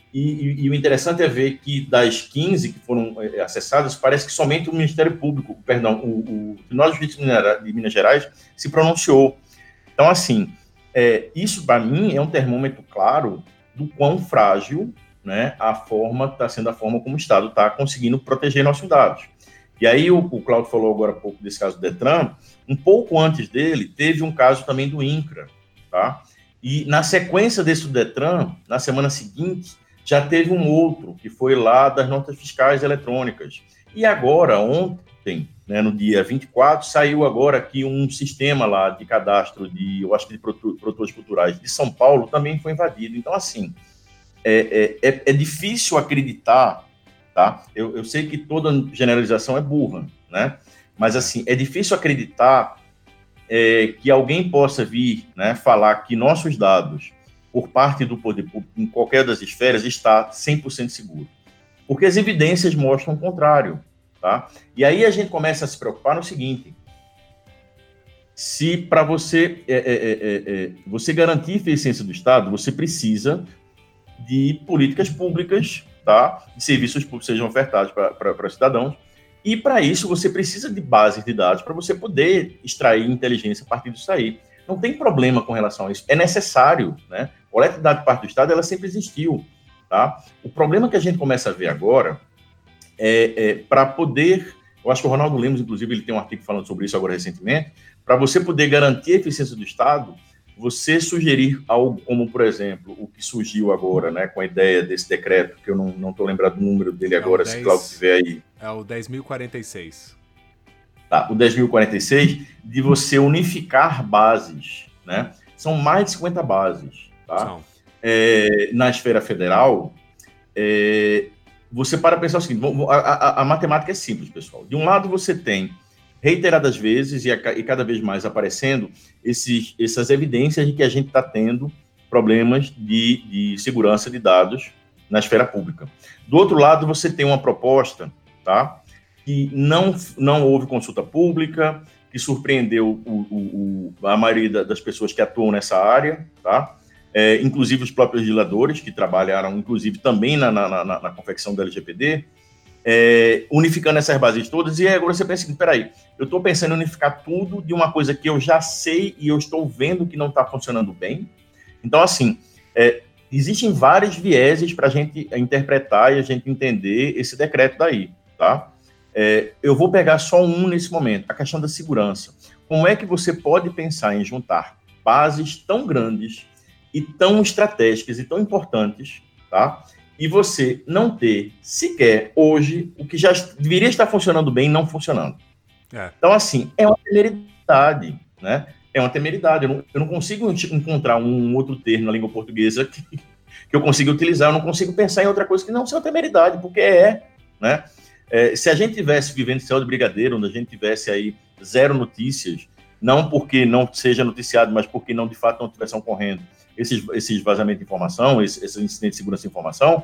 E o interessante é ver que das 15 que foram acessadas, parece que somente o Ministério Público, perdão, o Tribunal de Justiça de Minas Gerais se pronunciou. Então, assim, isso para mim é um termômetro claro do quão frágil, né, está sendo a forma como o Estado está conseguindo proteger nossos dados. E aí o Claudio falou agora há pouco desse caso do Detran, um pouco antes dele, teve um caso também do INCRA, tá? E na sequência desse do Detran, na semana seguinte, já teve um outro, que foi lá das notas fiscais eletrônicas. E agora, ontem, né, no dia 24, saiu agora aqui um sistema lá de cadastro eu acho que de produtores culturais de São Paulo também foi invadido. Então, assim, é difícil acreditar, tá? Eu sei que toda generalização é burra, né? Mas, assim, é difícil acreditar que alguém possa vir, né, falar que nossos dados, por parte do poder público, em qualquer das esferas, está 100% seguro. Porque as evidências mostram o contrário, tá? E aí a gente começa a se preocupar no seguinte: se para você você garantir a eficiência do Estado, você precisa de políticas públicas, tá? De serviços públicos sejam ofertados para os cidadãos, e para isso você precisa de bases de dados para você poder extrair inteligência a partir disso aí. Não tem problema com relação a isso, é necessário, né? A coleta de dados de parte do Estado, ela sempre existiu, tá? O problema que a gente começa a ver agora para poder, eu acho que o Ronaldo Lemos, inclusive, ele tem um artigo falando sobre isso agora recentemente, para você poder garantir a eficiência do Estado, você sugerir algo como, por exemplo, o que surgiu agora, né, com a ideia desse decreto, que eu não estou lembrado do número dele agora, se Cláudio tiver aí. É o 10.046. Tá, o 10.046, de você unificar bases, né? São mais de 50 bases, tá? Na esfera federal, você para pensar o seguinte, a matemática é simples, pessoal. De um lado, você tem reiteradas vezes e cada vez mais aparecendo essas evidências de que a gente está tendo problemas de segurança de dados na esfera pública. Do outro lado, você tem uma proposta, tá, que não houve consulta pública, que surpreendeu a maioria das pessoas que atuam nessa área, tá? Inclusive os próprios legisladores, que trabalharam, inclusive, também na confecção da LGPD, unificando essas bases todas, e agora você pensa assim, peraí, eu estou pensando em unificar tudo de uma coisa que eu já sei e eu estou vendo que não está funcionando bem. Então, assim, existem vários vieses para a gente interpretar e a gente entender esse decreto daí, tá? Eu vou pegar só um nesse momento, a questão da segurança. Como é que você pode pensar em juntar bases tão grandes e tão estratégicas e tão importantes, tá? E você não ter sequer hoje o que já deveria estar funcionando bem não funcionando. Então, assim, é uma temeridade, né? É uma temeridade. Eu não consigo encontrar um outro termo na língua portuguesa que eu consiga utilizar. Eu não consigo pensar em outra coisa que não seja temeridade, porque né? Se a gente tivesse vivendo céu de brigadeiro, onde a gente tivesse aí zero notícias, não porque não seja noticiado, mas porque de fato não estivessem ocorrendo esses vazamentos de informação, esses incidentes de segurança de informação,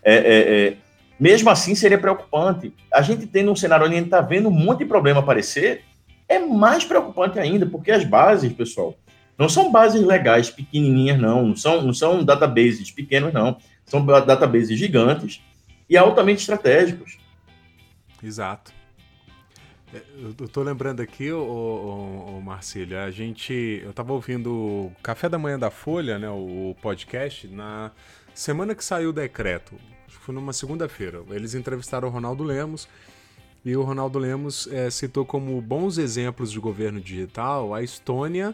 mesmo assim seria preocupante. A gente tendo um cenário onde a gente está vendo um monte de problema aparecer, é mais preocupante ainda, porque as bases, pessoal, não são bases legais pequenininhas, não são databases pequenos, não. São databases gigantes e altamente estratégicos. Exato. Eu tô lembrando aqui, Marcílio, eu tava ouvindo o Café da Manhã da Folha, né, o podcast, na semana que saiu o decreto, acho que foi numa segunda-feira. Eles entrevistaram o Ronaldo Lemos, e o Ronaldo Lemos citou como bons exemplos de governo digital a Estônia,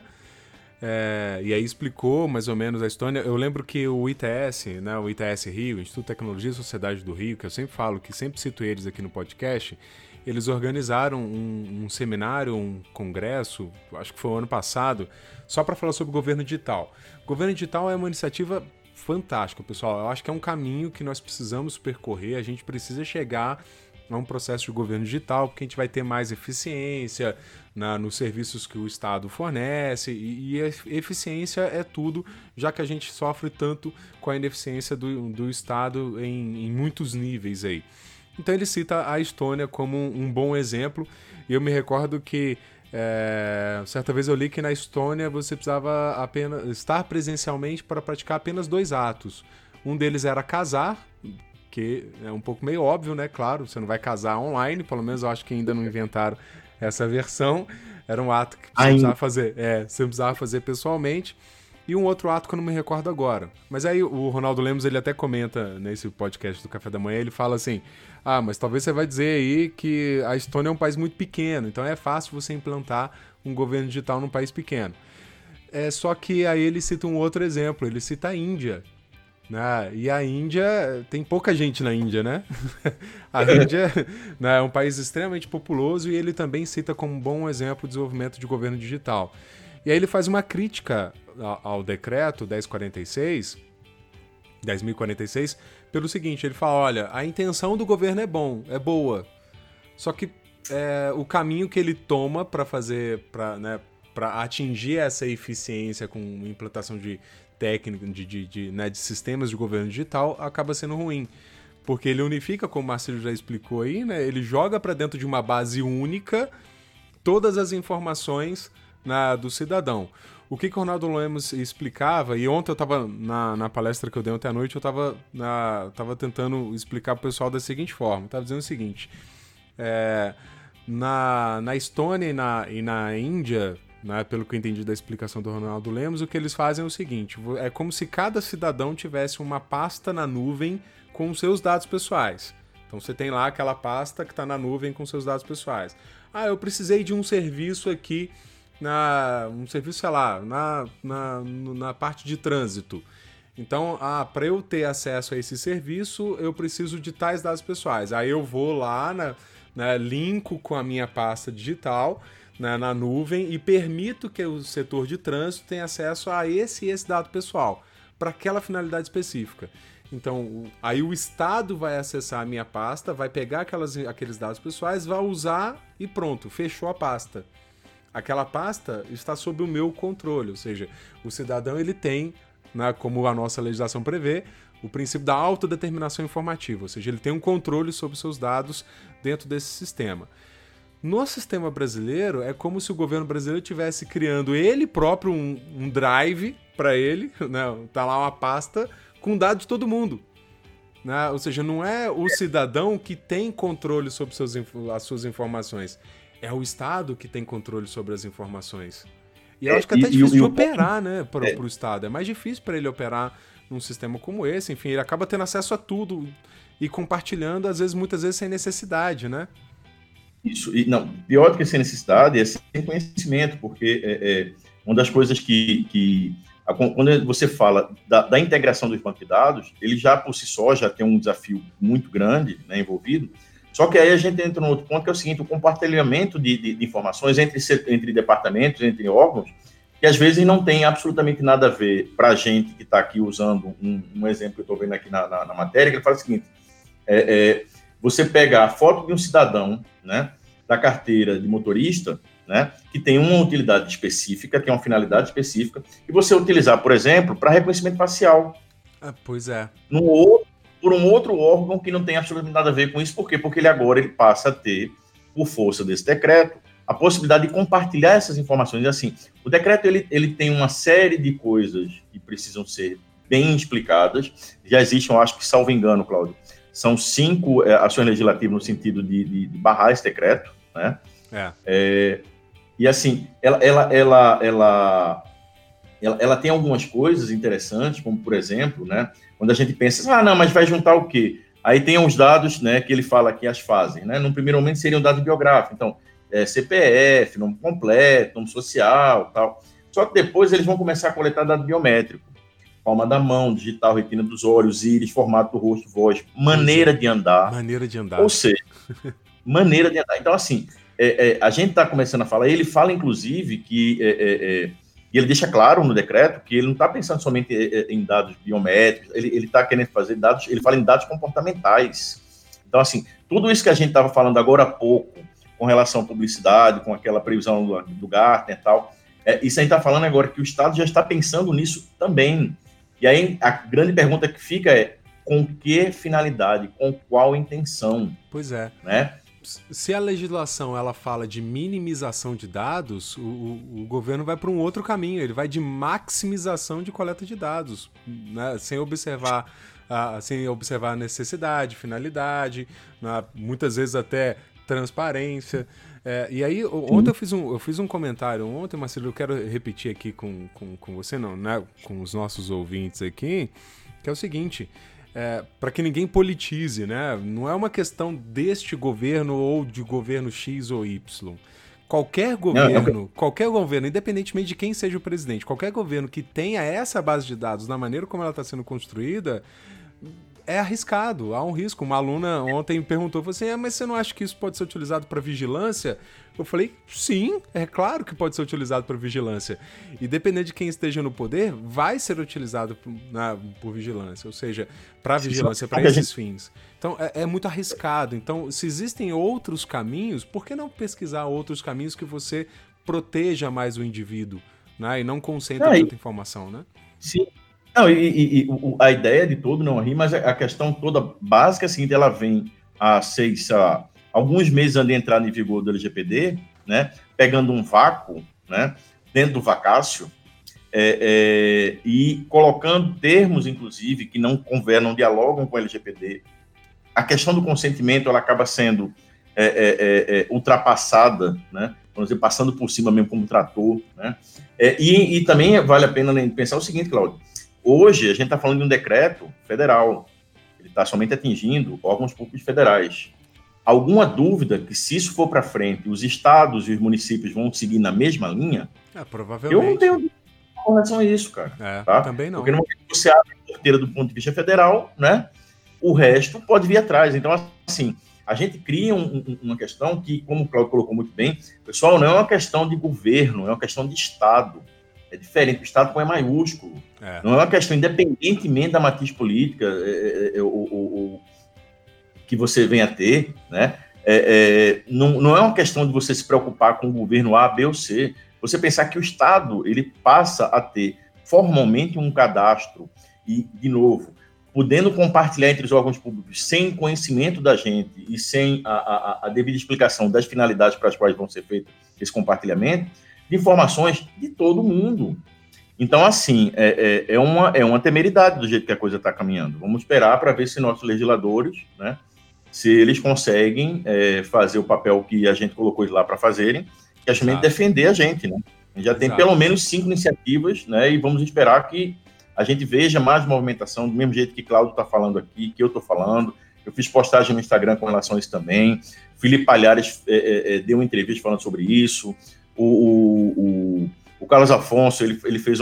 e aí explicou mais ou menos a Estônia. Eu lembro que o ITS, né, o ITS Rio, Instituto de Tecnologia e Sociedade do Rio, que eu sempre falo, que sempre cito eles aqui no podcast, eles organizaram um seminário, um congresso, acho que foi o ano passado, só para falar sobre governo digital. Governo digital é uma iniciativa fantástica, pessoal. Eu acho que é um caminho que nós precisamos percorrer, a gente precisa chegar a um processo de governo digital, porque a gente vai ter mais eficiência nos serviços que o Estado fornece, e eficiência é tudo, já que a gente sofre tanto com a ineficiência do Estado em muitos níveis aí. Então ele cita a Estônia como um bom exemplo, e eu me recordo que certa vez eu li que na Estônia você precisava apenas estar presencialmente para praticar apenas 2 atos. Um deles era casar, que é um pouco meio óbvio, né? Claro, você não vai casar online, pelo menos eu acho que ainda não inventaram essa versão. Era um ato que você precisava fazer pessoalmente. E um outro ato que eu não me recordo agora. Mas aí o Ronaldo Lemos, ele até comenta nesse podcast do Café da Manhã, ele fala assim, mas talvez você vai dizer aí que a Estônia é um país muito pequeno, então é fácil você implantar um governo digital num país pequeno. Só que aí ele cita um outro exemplo, ele cita a Índia. Né? E a Índia, tem pouca gente na Índia, né? A Índia, né, é um país extremamente populoso e ele também cita como um bom exemplo o desenvolvimento de governo digital. E aí ele faz uma crítica ao decreto 10.046, pelo seguinte, ele fala, olha, a intenção do governo é boa, só que o caminho que ele toma para fazer, para atingir essa eficiência com implantação de técnica, de sistemas de governo digital, acaba sendo ruim. Porque ele unifica, como o Marcelo já explicou aí, né, ele joga para dentro de uma base única todas as informações do cidadão. O que o Ronaldo Lemos explicava, e ontem eu estava na palestra que eu dei ontem à noite, eu estava tentando explicar para o pessoal da seguinte forma, estava dizendo o seguinte, na Estônia e na Índia, né, pelo que eu entendi da explicação do Ronaldo Lemos, o que eles fazem é o seguinte, é como se cada cidadão tivesse uma pasta na nuvem com os seus dados pessoais. Então você tem lá aquela pasta que está na nuvem com seus dados pessoais. Eu precisei de um serviço aqui, sei lá, na parte de trânsito. Então, para eu ter acesso a esse serviço, eu preciso de tais dados pessoais. Aí eu vou lá, linko com a minha pasta digital, na nuvem, e permito que o setor de trânsito tenha acesso a esse dado pessoal, para aquela finalidade específica. Então, aí o Estado vai acessar a minha pasta, vai pegar aqueles dados pessoais, vai usar e pronto, fechou a pasta. Aquela pasta está sob o meu controle, ou seja, o cidadão ele tem, como a nossa legislação prevê, o princípio da autodeterminação informativa, ou seja, ele tem um controle sobre os seus dados dentro desse sistema. No sistema brasileiro, é como se o governo brasileiro estivesse criando ele próprio um drive para ele, né? Tá lá uma pasta com dados de todo mundo. Né? Ou seja, não é o cidadão que tem controle sobre as suas informações, é o Estado que tem controle sobre as informações. E eu acho que é até difícil de operar, né, para o Estado. É mais difícil para ele operar num sistema como esse. Enfim, ele acaba tendo acesso a tudo e compartilhando, muitas vezes sem necessidade, né? Isso, e não, pior do que sem necessidade é sem conhecimento, porque uma das coisas quando você fala da integração dos bancos de dados, ele já por si só já tem um desafio muito grande, né, envolvido, só que aí a gente entra num outro ponto que é o seguinte, o compartilhamento de informações entre departamentos, entre órgãos, que às vezes não tem absolutamente nada a ver para a gente que está aqui usando um exemplo que eu estou vendo aqui na matéria, que ele fala o seguinte, você pega a foto de um cidadão, né, da carteira de motorista, né, que tem uma utilidade específica, tem uma finalidade específica, e você utilizar, por exemplo, para reconhecimento facial. Pois é. Por um outro órgão que não tem absolutamente nada a ver com isso. Por quê? Porque ele passa a ter, por força desse decreto, a possibilidade de compartilhar essas informações. Assim, o decreto ele tem uma série de coisas que precisam ser bem explicadas. Já existem, eu acho que, salvo engano, Cláudio, são 5 ações legislativas no sentido de barrar esse decreto, né? E assim, ela tem algumas coisas interessantes, como por exemplo, né? Quando a gente pensa, não, mas vai juntar o quê? Aí tem os dados, né? Que ele fala aqui as fases, né? No primeiro momento seriam dados biográficos, então CPF, nome completo, nome social, tal. Só que depois eles vão começar a coletar dado biométrico. Palma da mão, digital, retina dos olhos, íris, formato do rosto, voz, maneira de andar. Ou seja, maneira de andar. Então, assim, a gente está começando a falar, ele fala, inclusive, que ele deixa claro no decreto que ele não está pensando somente em dados biométricos, ele está querendo fazer dados, ele fala em dados comportamentais. Então, assim, tudo isso que a gente estava falando agora há pouco, com relação à publicidade, com aquela previsão do Gartner e tal, isso a gente está falando agora que o Estado já está pensando nisso também. E aí a grande pergunta que fica é, com que finalidade, com qual intenção? Pois é. Né? se a legislação ela fala de minimização de dados, o governo vai para um outro caminho, ele vai de maximização de coleta de dados, né? Sem observar a necessidade, finalidade, né? Muitas vezes até transparência. E aí, ontem eu fiz um comentário, Marcelo, eu quero repetir aqui com você, não, né? Com os nossos ouvintes aqui, que é o seguinte... para que ninguém politize, né? Não é uma questão deste governo ou de governo X ou Y. Qualquer governo, independentemente de quem seja o presidente, qualquer governo que tenha essa base de dados da maneira como ela está sendo construída, é arriscado, há um risco. Uma aluna ontem me perguntou, falou assim, mas você não acha que isso pode ser utilizado para vigilância? Eu falei, sim, é claro que pode ser utilizado para vigilância. E dependendo de quem esteja no poder, vai ser utilizado por vigilância, ou seja, para vigilância, para esses fins. Então, é muito arriscado. Então, se existem outros caminhos, por que não pesquisar outros caminhos que você proteja mais o indivíduo, né? E não concentre tanta informação, né? Sim. Não, a ideia de todo não rir, mas a questão toda básica é a seguinte, ela vem há alguns meses antes de entrar em vigor do LGPD, né, pegando um vácuo, né, dentro do vacácio, e colocando termos, inclusive, que não dialogam com o LGPD. A questão do consentimento, ela acaba sendo ultrapassada, né, vamos dizer, passando por cima mesmo como trator, né, e também vale a pena pensar o seguinte, Cláudio, hoje, a gente está falando de um decreto federal. Ele está somente atingindo órgãos públicos federais. Alguma dúvida que, se isso for para frente, os estados e os municípios vão seguir na mesma linha? Provavelmente. Eu não tenho dúvida com relação a isso, cara. Tá? Também não. Porque no momento que você abre a porteira do ponto de vista federal, né, o resto pode vir atrás. Então, assim, a gente cria uma questão que, como o Cláudio colocou muito bem, pessoal, não é uma questão de governo, é uma questão de Estado. É diferente, o Estado com E maiúsculo. Não é uma questão, independentemente da matiz política que você venha a ter, né? Não é uma questão de você se preocupar com o governo A, B ou C. Você pensar que o Estado ele passa a ter formalmente um cadastro e, de novo, podendo compartilhar entre os órgãos públicos sem conhecimento da gente e sem a devida explicação das finalidades para as quais vão ser feito esse compartilhamento, de informações de todo mundo. Então, assim, é uma temeridade do jeito que a coisa está caminhando. Vamos esperar para ver se nossos legisladores, né, se eles conseguem fazer o papel que a gente colocou eles lá para fazerem, que é justamente defender a gente, né? A gente já tem pelo menos 5 iniciativas, né, e vamos esperar que a gente veja mais movimentação, do mesmo jeito que Cláudio está falando aqui, que eu estou falando. Eu fiz postagem no Instagram com relação a isso também. Felipe Palhares deu uma entrevista falando sobre isso. O Carlos Afonso, ele fez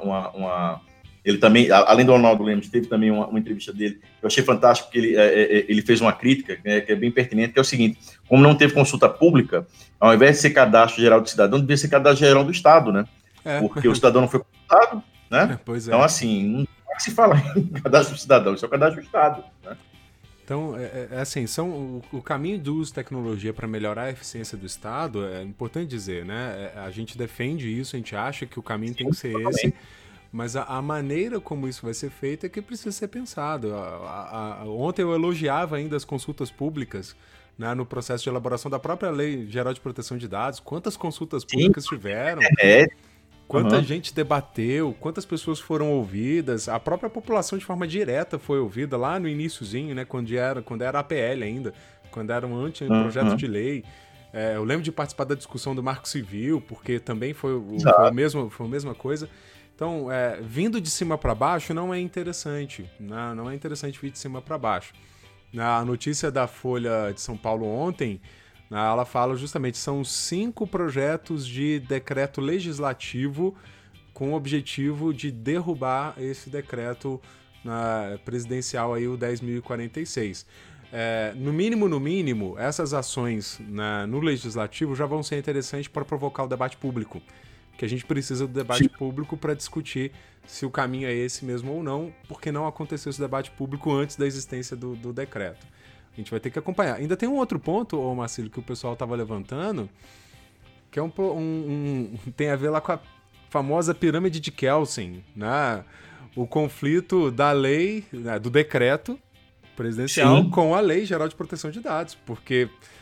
ele também, além do Ronaldo Lemos, teve também uma entrevista dele, eu achei fantástico, porque ele fez uma crítica, né, que é bem pertinente, que é o seguinte, como não teve consulta pública, ao invés de ser cadastro geral do cidadão, devia ser cadastro geral do Estado, né? Porque o cidadão não foi consultado, né? Então, assim, não se fala em cadastro do cidadão, isso é o cadastro do Estado, né? Então, assim, o caminho do uso de tecnologia para melhorar a eficiência do Estado, é importante dizer, né? A gente defende isso, a gente acha que o caminho tem que ser esse, mas a maneira como isso vai ser feito é que precisa ser pensado. Ontem eu elogiava ainda as consultas públicas, né, no processo de elaboração da própria Lei Geral de Proteção de Dados. Quantas consultas públicas tiveram? Quanta gente debateu, quantas pessoas foram ouvidas, a própria população de forma direta foi ouvida lá no iniciozinho, né, quando era APL ainda, quando era um anteprojeto de lei. Eu lembro de participar da discussão do Marco Civil, porque também foi a mesma coisa. Então, vindo de cima para baixo não é interessante, né? Não é interessante vir de cima para baixo. Na notícia da Folha de São Paulo ontem, ela fala justamente, são 5 projetos de decreto legislativo com o objetivo de derrubar esse decreto presidencial, aí, o 10.046. No mínimo, essas ações no legislativo já vão ser interessantes para provocar o debate público, que a gente precisa do debate público para discutir se o caminho é esse mesmo ou não, porque não aconteceu esse debate público antes da existência do decreto. A gente vai ter que acompanhar. Ainda tem um outro ponto, Marcelo, que o pessoal estava levantando, que é tem a ver lá com a famosa pirâmide de Kelsen, né? O conflito da lei, né, do decreto presidencial com a Lei Geral de Proteção de Dados, porque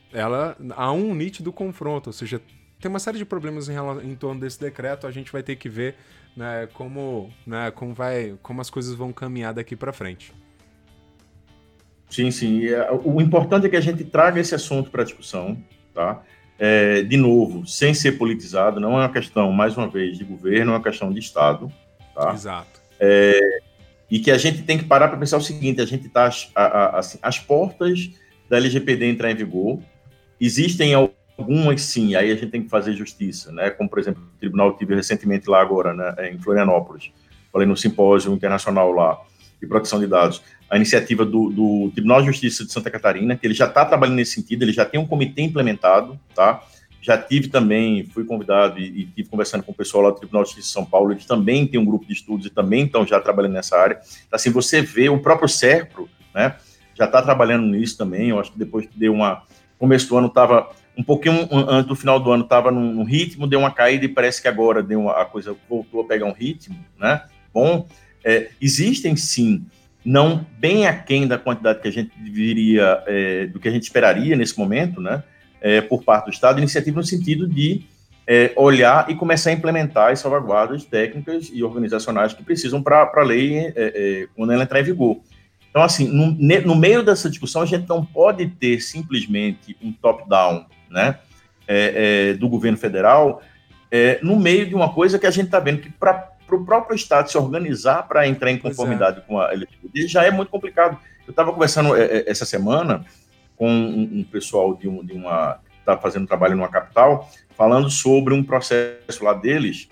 há um nítido confronto, ou seja, tem uma série de problemas em torno desse decreto, a gente vai ter que ver, né, como as coisas vão caminhar daqui para frente. Sim, sim. O importante é que a gente traga esse assunto para discussão, tá? De novo, sem ser politizado, não é uma questão, mais uma vez, de governo, é uma questão de Estado, tá? Exato. E que a gente tem que parar para pensar o seguinte, a gente está às portas da LGPD entrar em vigor, existem algumas, sim, aí a gente tem que fazer justiça, né? Como, por exemplo, o tribunal tive recentemente lá agora, né, em Florianópolis, falei no simpósio internacional lá de proteção de dados, a iniciativa do Tribunal de Justiça de Santa Catarina, que ele já está trabalhando nesse sentido, ele já tem um comitê implementado, tá? Já tive também, fui convidado e tive conversando com o pessoal lá do Tribunal de Justiça de São Paulo, eles também têm um grupo de estudos e também estão já trabalhando nessa área. Assim, você vê o próprio SERPRO, né, já está trabalhando nisso também, eu acho que depois que deu começo do ano estava um pouquinho antes do final do ano estava num ritmo, deu uma caída e parece que agora a coisa voltou a pegar um ritmo, né? Bom, existem sim, não bem aquém da quantidade que a gente deveria, do que a gente esperaria nesse momento, né? Por parte do Estado, iniciativa no sentido de olhar e começar a implementar as salvaguardas técnicas e organizacionais que precisam para a lei quando ela entrar em vigor. Então, assim, no meio dessa discussão, a gente não pode ter simplesmente um top-down, né, do governo federal, no meio de uma coisa que a gente está vendo que para o próprio Estado se organizar para entrar em conformidade com a LGPD já é muito complicado. Eu estava conversando essa semana com um pessoal que está fazendo trabalho numa capital, falando sobre um processo lá deles,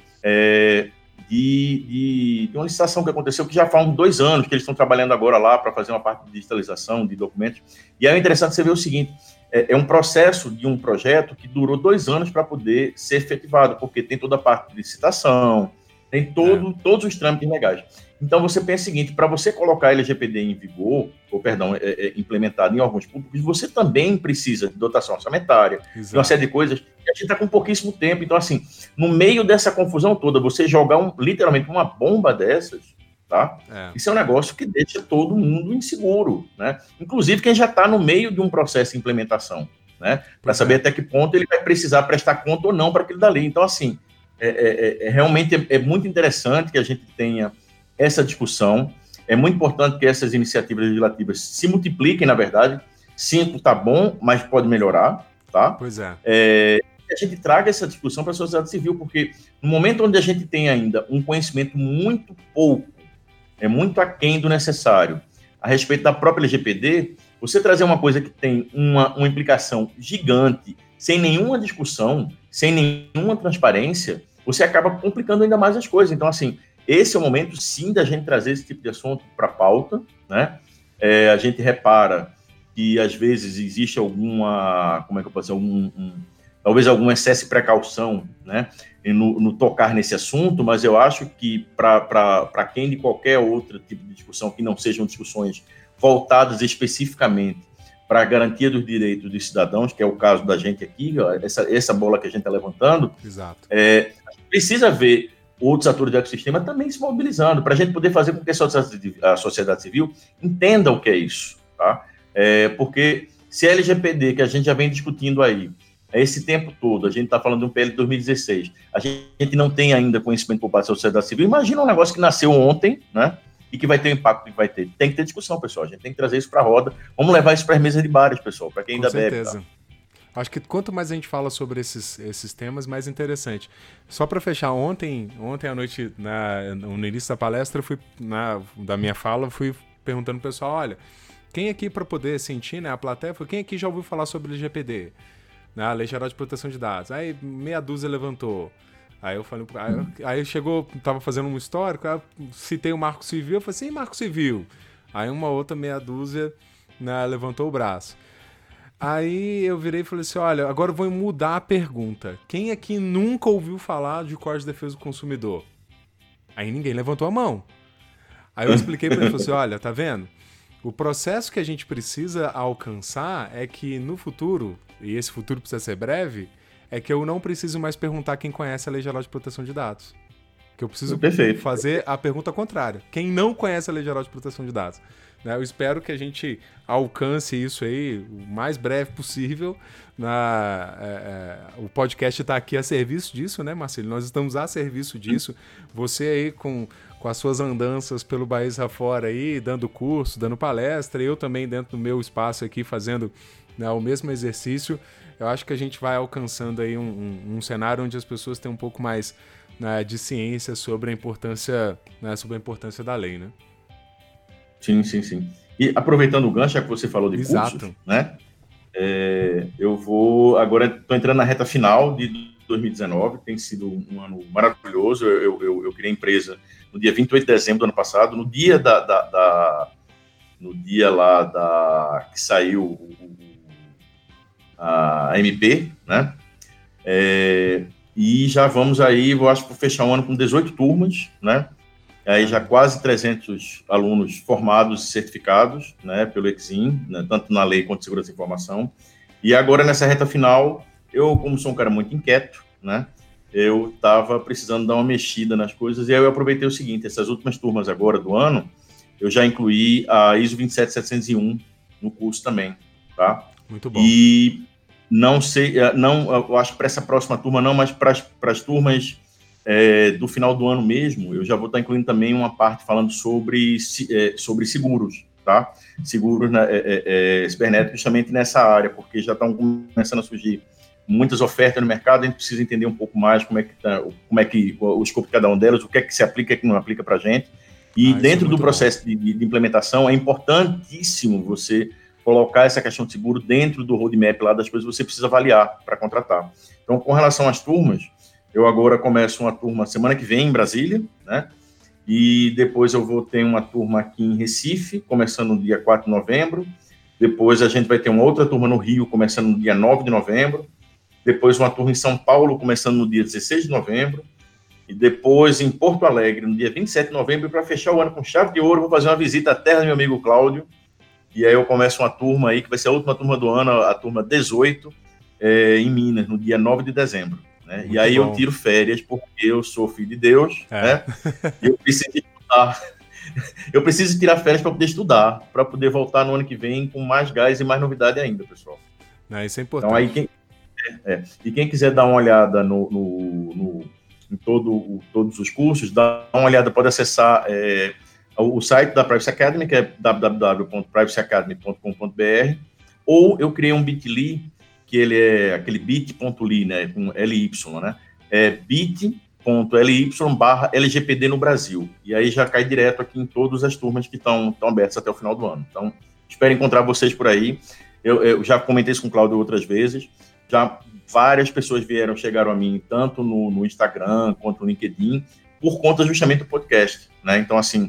de uma licitação que aconteceu, que já faz uns 2 anos que eles estão trabalhando agora lá para fazer uma parte de digitalização de documentos. E é interessante você ver o seguinte, é um processo de um projeto que durou 2 anos para poder ser efetivado, porque tem toda a parte de licitação, tem todos os trâmites legais. Então, você pensa o seguinte, para você colocar a LGPD em vigor, implementado em órgãos públicos, você também precisa de dotação orçamentária, de uma série de coisas, e a gente está com pouquíssimo tempo. Então, assim, no meio dessa confusão toda, você jogar literalmente uma bomba dessas, tá? Isso é um negócio que deixa todo mundo inseguro, né? Inclusive quem já está no meio de um processo de implementação, né? Para saber até que ponto ele vai precisar prestar conta ou não para aquilo dali. Então, assim, realmente é muito interessante que a gente tenha essa discussão. É muito importante que essas iniciativas legislativas se multipliquem, na verdade. 5 está bom, mas pode melhorar, tá? Pois é. Que a gente traga essa discussão para a sociedade civil, porque no momento onde a gente tem ainda um conhecimento muito pouco, muito aquém do necessário, a respeito da própria LGPD, você trazer uma coisa que tem uma implicação gigante, sem nenhuma discussão, sem nenhuma transparência, você acaba complicando ainda mais as coisas. Então, assim, esse é o momento, sim, da gente trazer esse tipo de assunto para a pauta, né? A gente repara que, às vezes, existe alguma, como é que eu posso dizer, talvez algum excesso de precaução, né, no tocar nesse assunto, mas eu acho que para quem de qualquer outro tipo de discussão, que não sejam discussões voltadas especificamente para a garantia dos direitos dos cidadãos, que é o caso da gente aqui, ó, essa bola que a gente está levantando, exato. A gente precisa ver outros atores do ecossistema também se mobilizando, para a gente poder fazer com que a sociedade civil entenda o que é isso, tá? Porque se a LGPD, que a gente já vem discutindo aí, esse tempo todo, a gente está falando de um PL de 2016, a gente não tem ainda conhecimento por parte da sociedade civil, imagina um negócio que nasceu ontem, né, e que vai ter o impacto que vai ter. Tem que ter discussão, pessoal, a gente tem que trazer isso para a roda, vamos levar isso para as mesas de bares, pessoal, para quem ainda bebe. Com certeza. Tá? Acho que quanto mais a gente fala sobre esses temas, mais interessante. Só para fechar, ontem à noite, no início da palestra, da minha fala, fui perguntando pro pessoal, olha, quem aqui para poder sentir, né, a plateia, quem aqui já ouviu falar sobre LGPD? A Lei Geral de Proteção de Dados. Aí meia dúzia levantou. Aí eu falei, aí chegou, tava fazendo um histórico, aí eu citei o Marco Civil, eu falei assim, Marco Civil. Aí uma outra meia dúzia, né, levantou o braço. Aí eu virei e falei assim, olha, agora eu vou mudar a pergunta. Quem aqui nunca ouviu falar de Código de Defesa do Consumidor? Aí ninguém levantou a mão. Aí eu expliquei pra ele, falei assim, olha, tá vendo? O processo que a gente precisa alcançar é que no futuro, e esse futuro precisa ser breve, é que eu não preciso mais perguntar quem conhece a Lei Geral de Proteção de Dados. Que eu preciso fazer a pergunta contrária. Quem não conhece a Lei Geral de Proteção de Dados? né? Eu espero que a gente alcance isso aí o mais breve possível. O podcast está aqui a serviço disso, né, Marcelo? Nós estamos a serviço disso. Você aí com as suas andanças pelo país afora aí, dando curso, dando palestra, eu também dentro do meu espaço aqui fazendo, né, o mesmo exercício. Eu acho que a gente vai alcançando aí um cenário onde as pessoas têm um pouco mais, né, de ciência sobre a importância, né, da lei, né? Sim, sim, sim. E aproveitando o gancho, já que você falou de Exato. cursos, né? Eu vou agora, estou entrando na reta final de 2019, tem sido um ano maravilhoso. Eu criei a empresa no dia 28 de dezembro do ano passado, no dia no dia lá que saiu a MP, né? E já vamos aí, eu acho, para fechar o ano com 18 turmas, né? Aí já quase 300 alunos formados e certificados, né, pelo Exim, né, tanto na lei quanto segurança da informação. E agora, nessa reta final, eu, como sou um cara muito inquieto, né, eu estava precisando dar uma mexida nas coisas, e aí eu aproveitei o seguinte: essas últimas turmas agora do ano, eu já incluí a ISO 27701 no curso também, tá? Muito bom. E não sei, eu acho que para essa próxima turma não, mas para as turmas do final do ano mesmo, eu já vou estar incluindo também uma parte falando sobre seguros, tá? Seguros cibernéticos, justamente nessa área, porque já estão começando a surgir muitas ofertas no mercado, a gente precisa entender um pouco mais como é que o escopo de cada um delas, o que é que se aplica e o que não aplica para a gente. E dentro do processo de implementação, é importantíssimo você colocar essa questão de seguro dentro do roadmap lá das coisas que você precisa avaliar para contratar. Então, com relação às turmas, eu agora começo uma turma semana que vem em Brasília, né? E depois eu vou ter uma turma aqui em Recife, começando no dia 4 de novembro. Depois a gente vai ter uma outra turma no Rio, começando no dia 9 de novembro. Depois uma turma em São Paulo, começando no dia 16 de novembro. E depois em Porto Alegre, no dia 27 de novembro. E para fechar o ano com chave de ouro, vou fazer uma visita à terra do meu amigo Cláudio. E aí eu começo uma turma aí, que vai ser a última turma do ano, a turma 18, em Minas, no dia 9 de dezembro. Né? E aí eu tiro férias, porque eu sou filho de Deus, né? E eu preciso estudar. Eu preciso tirar férias para poder estudar, para poder voltar no ano que vem com mais gás e mais novidade ainda, pessoal. Isso é importante. Então, aí e quem quiser dar uma olhada em todos os cursos, dá uma olhada, pode acessar o site da Privacy Academy, que é www.privacyacademy.com.br, ou eu criei um bit.ly, que ele é aquele bit.ly, né, com LY, né, bit.ly/LGPD no Brasil, e aí já cai direto aqui em todas as turmas que estão abertas até o final do ano. Então, espero encontrar vocês por aí. Eu já comentei isso com o Cláudio outras vezes, já várias pessoas chegaram a mim, tanto no Instagram quanto no LinkedIn, por conta justamente do podcast, né, então, assim,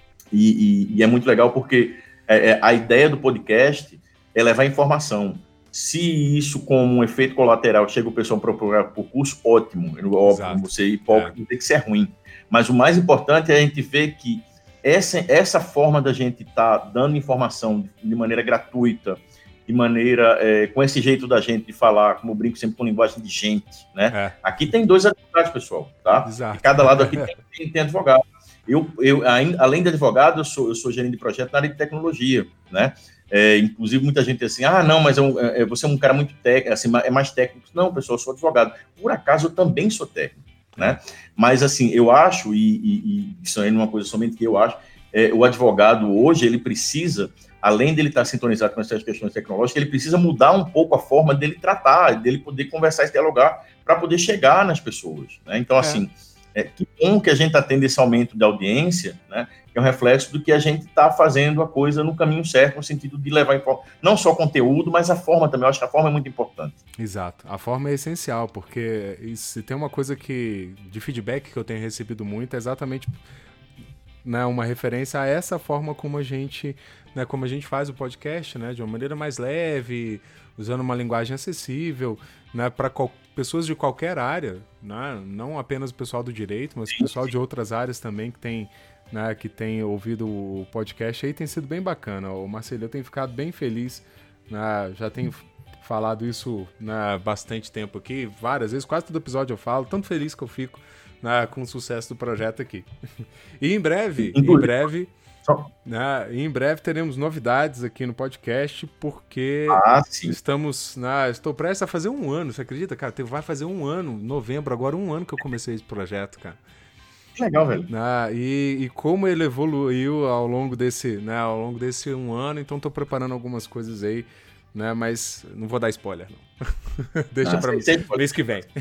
e é muito legal porque a ideia do podcast é levar informação. Se isso, como um efeito colateral, chega o pessoal para procurar por curso, ótimo. Óbvio, você ir hipócrita, não tem que ser ruim. Mas o mais importante é a gente ver que essa forma da gente estar dando informação de maneira gratuita, de maneira, com esse jeito da gente de falar, como eu brinco sempre com linguagem de gente, né? Aqui tem 2 advogados, pessoal, tá? Exato. De cada lado aqui tem advogado. Além de advogado, eu sou gerente de projeto na área de tecnologia, né? Inclusive, muita gente diz assim, não, mas você é um cara muito técnico, assim, é mais técnico. Não, pessoal, eu sou advogado. Por acaso, eu também sou técnico, né? Mas, assim, eu acho, e isso aí não é uma coisa somente que eu acho, o advogado hoje, ele precisa, além dele estar sintonizado com essas questões tecnológicas, ele precisa mudar um pouco a forma dele tratar, dele poder conversar e dialogar para poder chegar nas pessoas, né? Então, assim, que bom que a gente está tendo esse aumento de audiência, né? Que é um reflexo do que a gente está fazendo a coisa no caminho certo, no sentido de levar não só conteúdo, mas a forma também. Eu acho que a forma é muito importante. Exato. A forma é essencial, porque se tem uma coisa de feedback que eu tenho recebido muito, é exatamente, né, uma referência a essa forma como a gente faz o podcast, né, de uma maneira mais leve, usando uma linguagem acessível, né, para pessoas de qualquer área, né, não apenas o pessoal do direito, mas o pessoal de outras áreas também que tem ouvido o podcast aí, tem sido bem bacana. O Marcelo, eu tenho ficado bem feliz, né, já tenho falado isso, né, bastante tempo aqui, várias vezes, quase todo episódio eu falo, tanto feliz que eu fico, né, com o sucesso do projeto aqui. E em breve, Né, e em breve teremos novidades aqui no podcast, porque estou prestes a fazer 1 ano, você acredita, cara? Vai fazer 1 ano, novembro, agora 1 ano que eu comecei esse projeto, cara. Que legal, velho. E como ele evoluiu ao longo desse 1 ano, então estou preparando algumas coisas aí, né? Mas não vou dar spoiler, não. Deixa para mês que vem.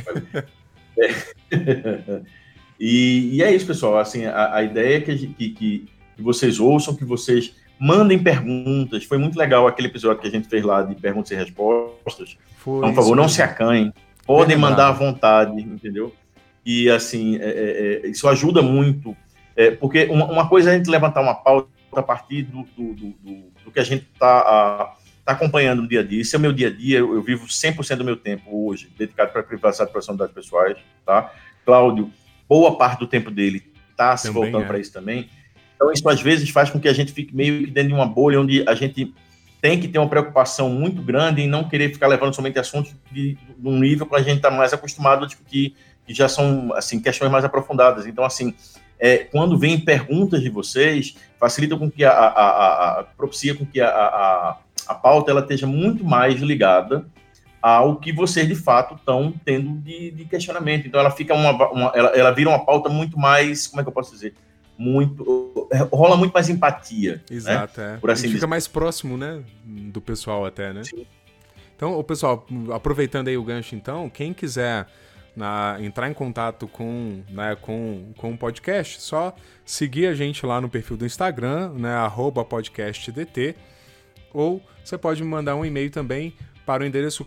E é isso, pessoal. Assim, a ideia é que vocês ouçam, que vocês mandem perguntas. Foi muito legal aquele episódio que a gente fez lá de perguntas e respostas. Então, por favor, não se acanhem. Podem mandar à vontade, entendeu? E, assim, isso ajuda muito. Porque uma coisa é a gente levantar uma pauta a partir do que a gente está acompanhando no dia a dia. Isso é o meu dia a dia. Eu vivo 100% do meu tempo hoje dedicado para a privacidade e proteção de dados pessoais. Tá? Cláudio, boa parte do tempo dele está se voltando para isso também. Então, isso às vezes faz com que a gente fique meio que dentro de uma bolha onde a gente tem que ter uma preocupação muito grande em não querer ficar levando somente assuntos de um nível que a gente está mais acostumado a discutir, que já são, assim, questões mais aprofundadas. Então, assim, quando vem perguntas de vocês, facilita com que propicia com que a pauta ela esteja muito mais ligada ao que vocês, de fato, estão tendo de questionamento. Então, ela fica ela vira uma pauta muito mais, como é que eu posso dizer? Rola muito mais empatia. Exato, né? Por assim dizer. Fica mais próximo, né, do pessoal até, né? Sim. Então, o pessoal, aproveitando aí o gancho, então, quem quiser entrar em contato com o podcast, só seguir a gente lá no perfil do Instagram, né, @podcastdt, ou você pode me mandar um e-mail também para o endereço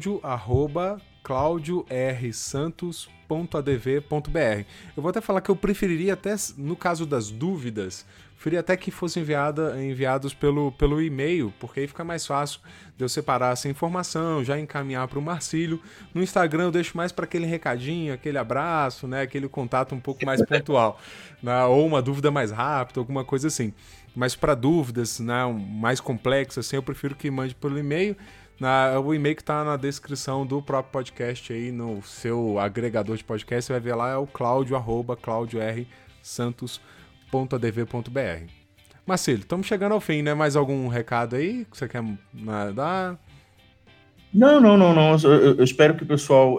claudio@claudiorsantos.adv.br. Eu vou até falar que eu preferiria, até no caso das dúvidas, preferia até que fossem enviados pelo e-mail, porque aí fica mais fácil de eu separar essa informação, já encaminhar para o Marcílio. No Instagram eu deixo mais para aquele recadinho, aquele abraço, né, aquele contato um pouco mais pontual, né, ou uma dúvida mais rápida, alguma coisa assim. Mas para dúvidas, né, mais complexas, assim, eu prefiro que mande pelo e-mail. O e-mail que está na descrição do próprio podcast aí, no seu agregador de podcast, você vai ver lá, é o claudio@claudiorsantos.adv.br. Marcílio, estamos chegando ao fim, né? Mais algum recado aí que você quer dar? Não. Eu espero que o pessoal...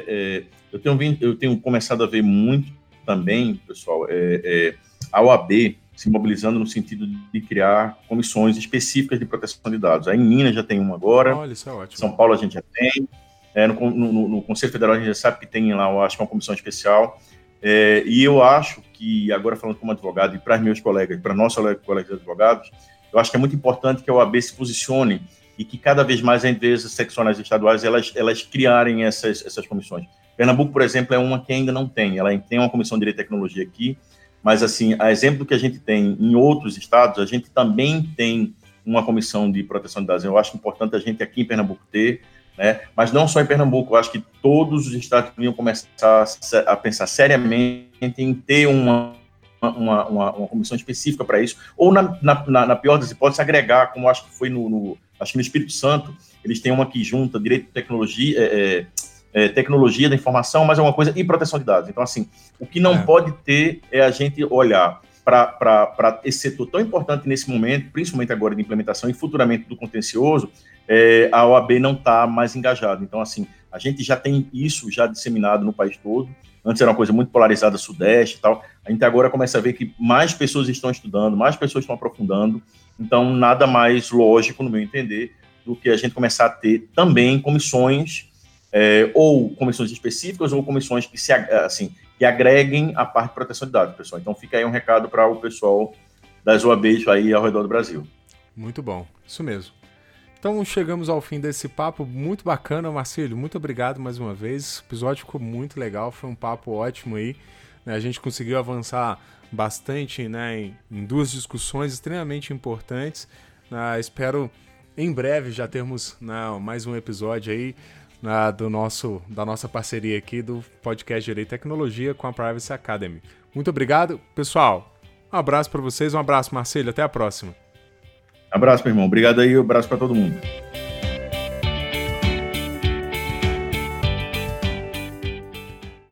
eu tenho começado a ver muito também, pessoal, a OAB se mobilizando no sentido de criar comissões específicas de proteção de dados. Aí em Minas já tem uma agora. Olha, isso é ótimo. São Paulo a gente já tem. No Conselho Federal a gente já sabe que tem lá, eu acho, uma comissão especial. E eu acho que, agora falando como advogado e para meus colegas, para nossos colegas advogados, eu acho que é muito importante que a OAB se posicione e que cada vez mais as empresas seccionais estaduais elas criarem essas comissões. Pernambuco, por exemplo, é uma que ainda não tem. Ela tem uma comissão de direito e tecnologia aqui, mas, assim, a exemplo do que a gente tem em outros estados, a gente também tem uma comissão de proteção de dados. Eu acho importante a gente aqui em Pernambuco ter, né? Mas não só em Pernambuco, eu acho que todos os estados deviam começar a pensar seriamente em ter uma comissão específica para isso, ou, na pior das hipóteses, agregar, como acho que foi acho que no Espírito Santo, eles têm uma que junta direito e tecnologia, tecnologia da informação, mas é uma coisa, e proteção de dados. Então, assim, o que não pode ter é a gente olhar para esse setor tão importante nesse momento, principalmente agora de implementação e futuramente do contencioso, a OAB não está mais engajada. Então, assim, a gente já tem isso já disseminado no país todo. Antes era uma coisa muito polarizada, Sudeste e tal. A gente agora começa a ver que mais pessoas estão estudando, mais pessoas estão aprofundando. Então, nada mais lógico, no meu entender, do que a gente começar a ter também comissões, ou comissões específicas, ou comissões que agreguem a parte de proteção de dados, pessoal. Então, fica aí um recado para o pessoal das OABs aí ao redor do Brasil. Muito bom, isso mesmo. Então, chegamos ao fim desse papo muito bacana, Marcílio. Muito obrigado mais uma vez. O episódio ficou muito legal, foi um papo ótimo aí. A gente conseguiu avançar bastante, né, em duas discussões extremamente importantes. Espero em breve já termos mais um episódio aí da nossa parceria aqui do podcast Direito e Tecnologia com a Privacy Academy. Muito obrigado, pessoal. Um abraço para vocês, um abraço, Marcílio, até a próxima. Abraço, meu irmão. Obrigado aí, um abraço para todo mundo.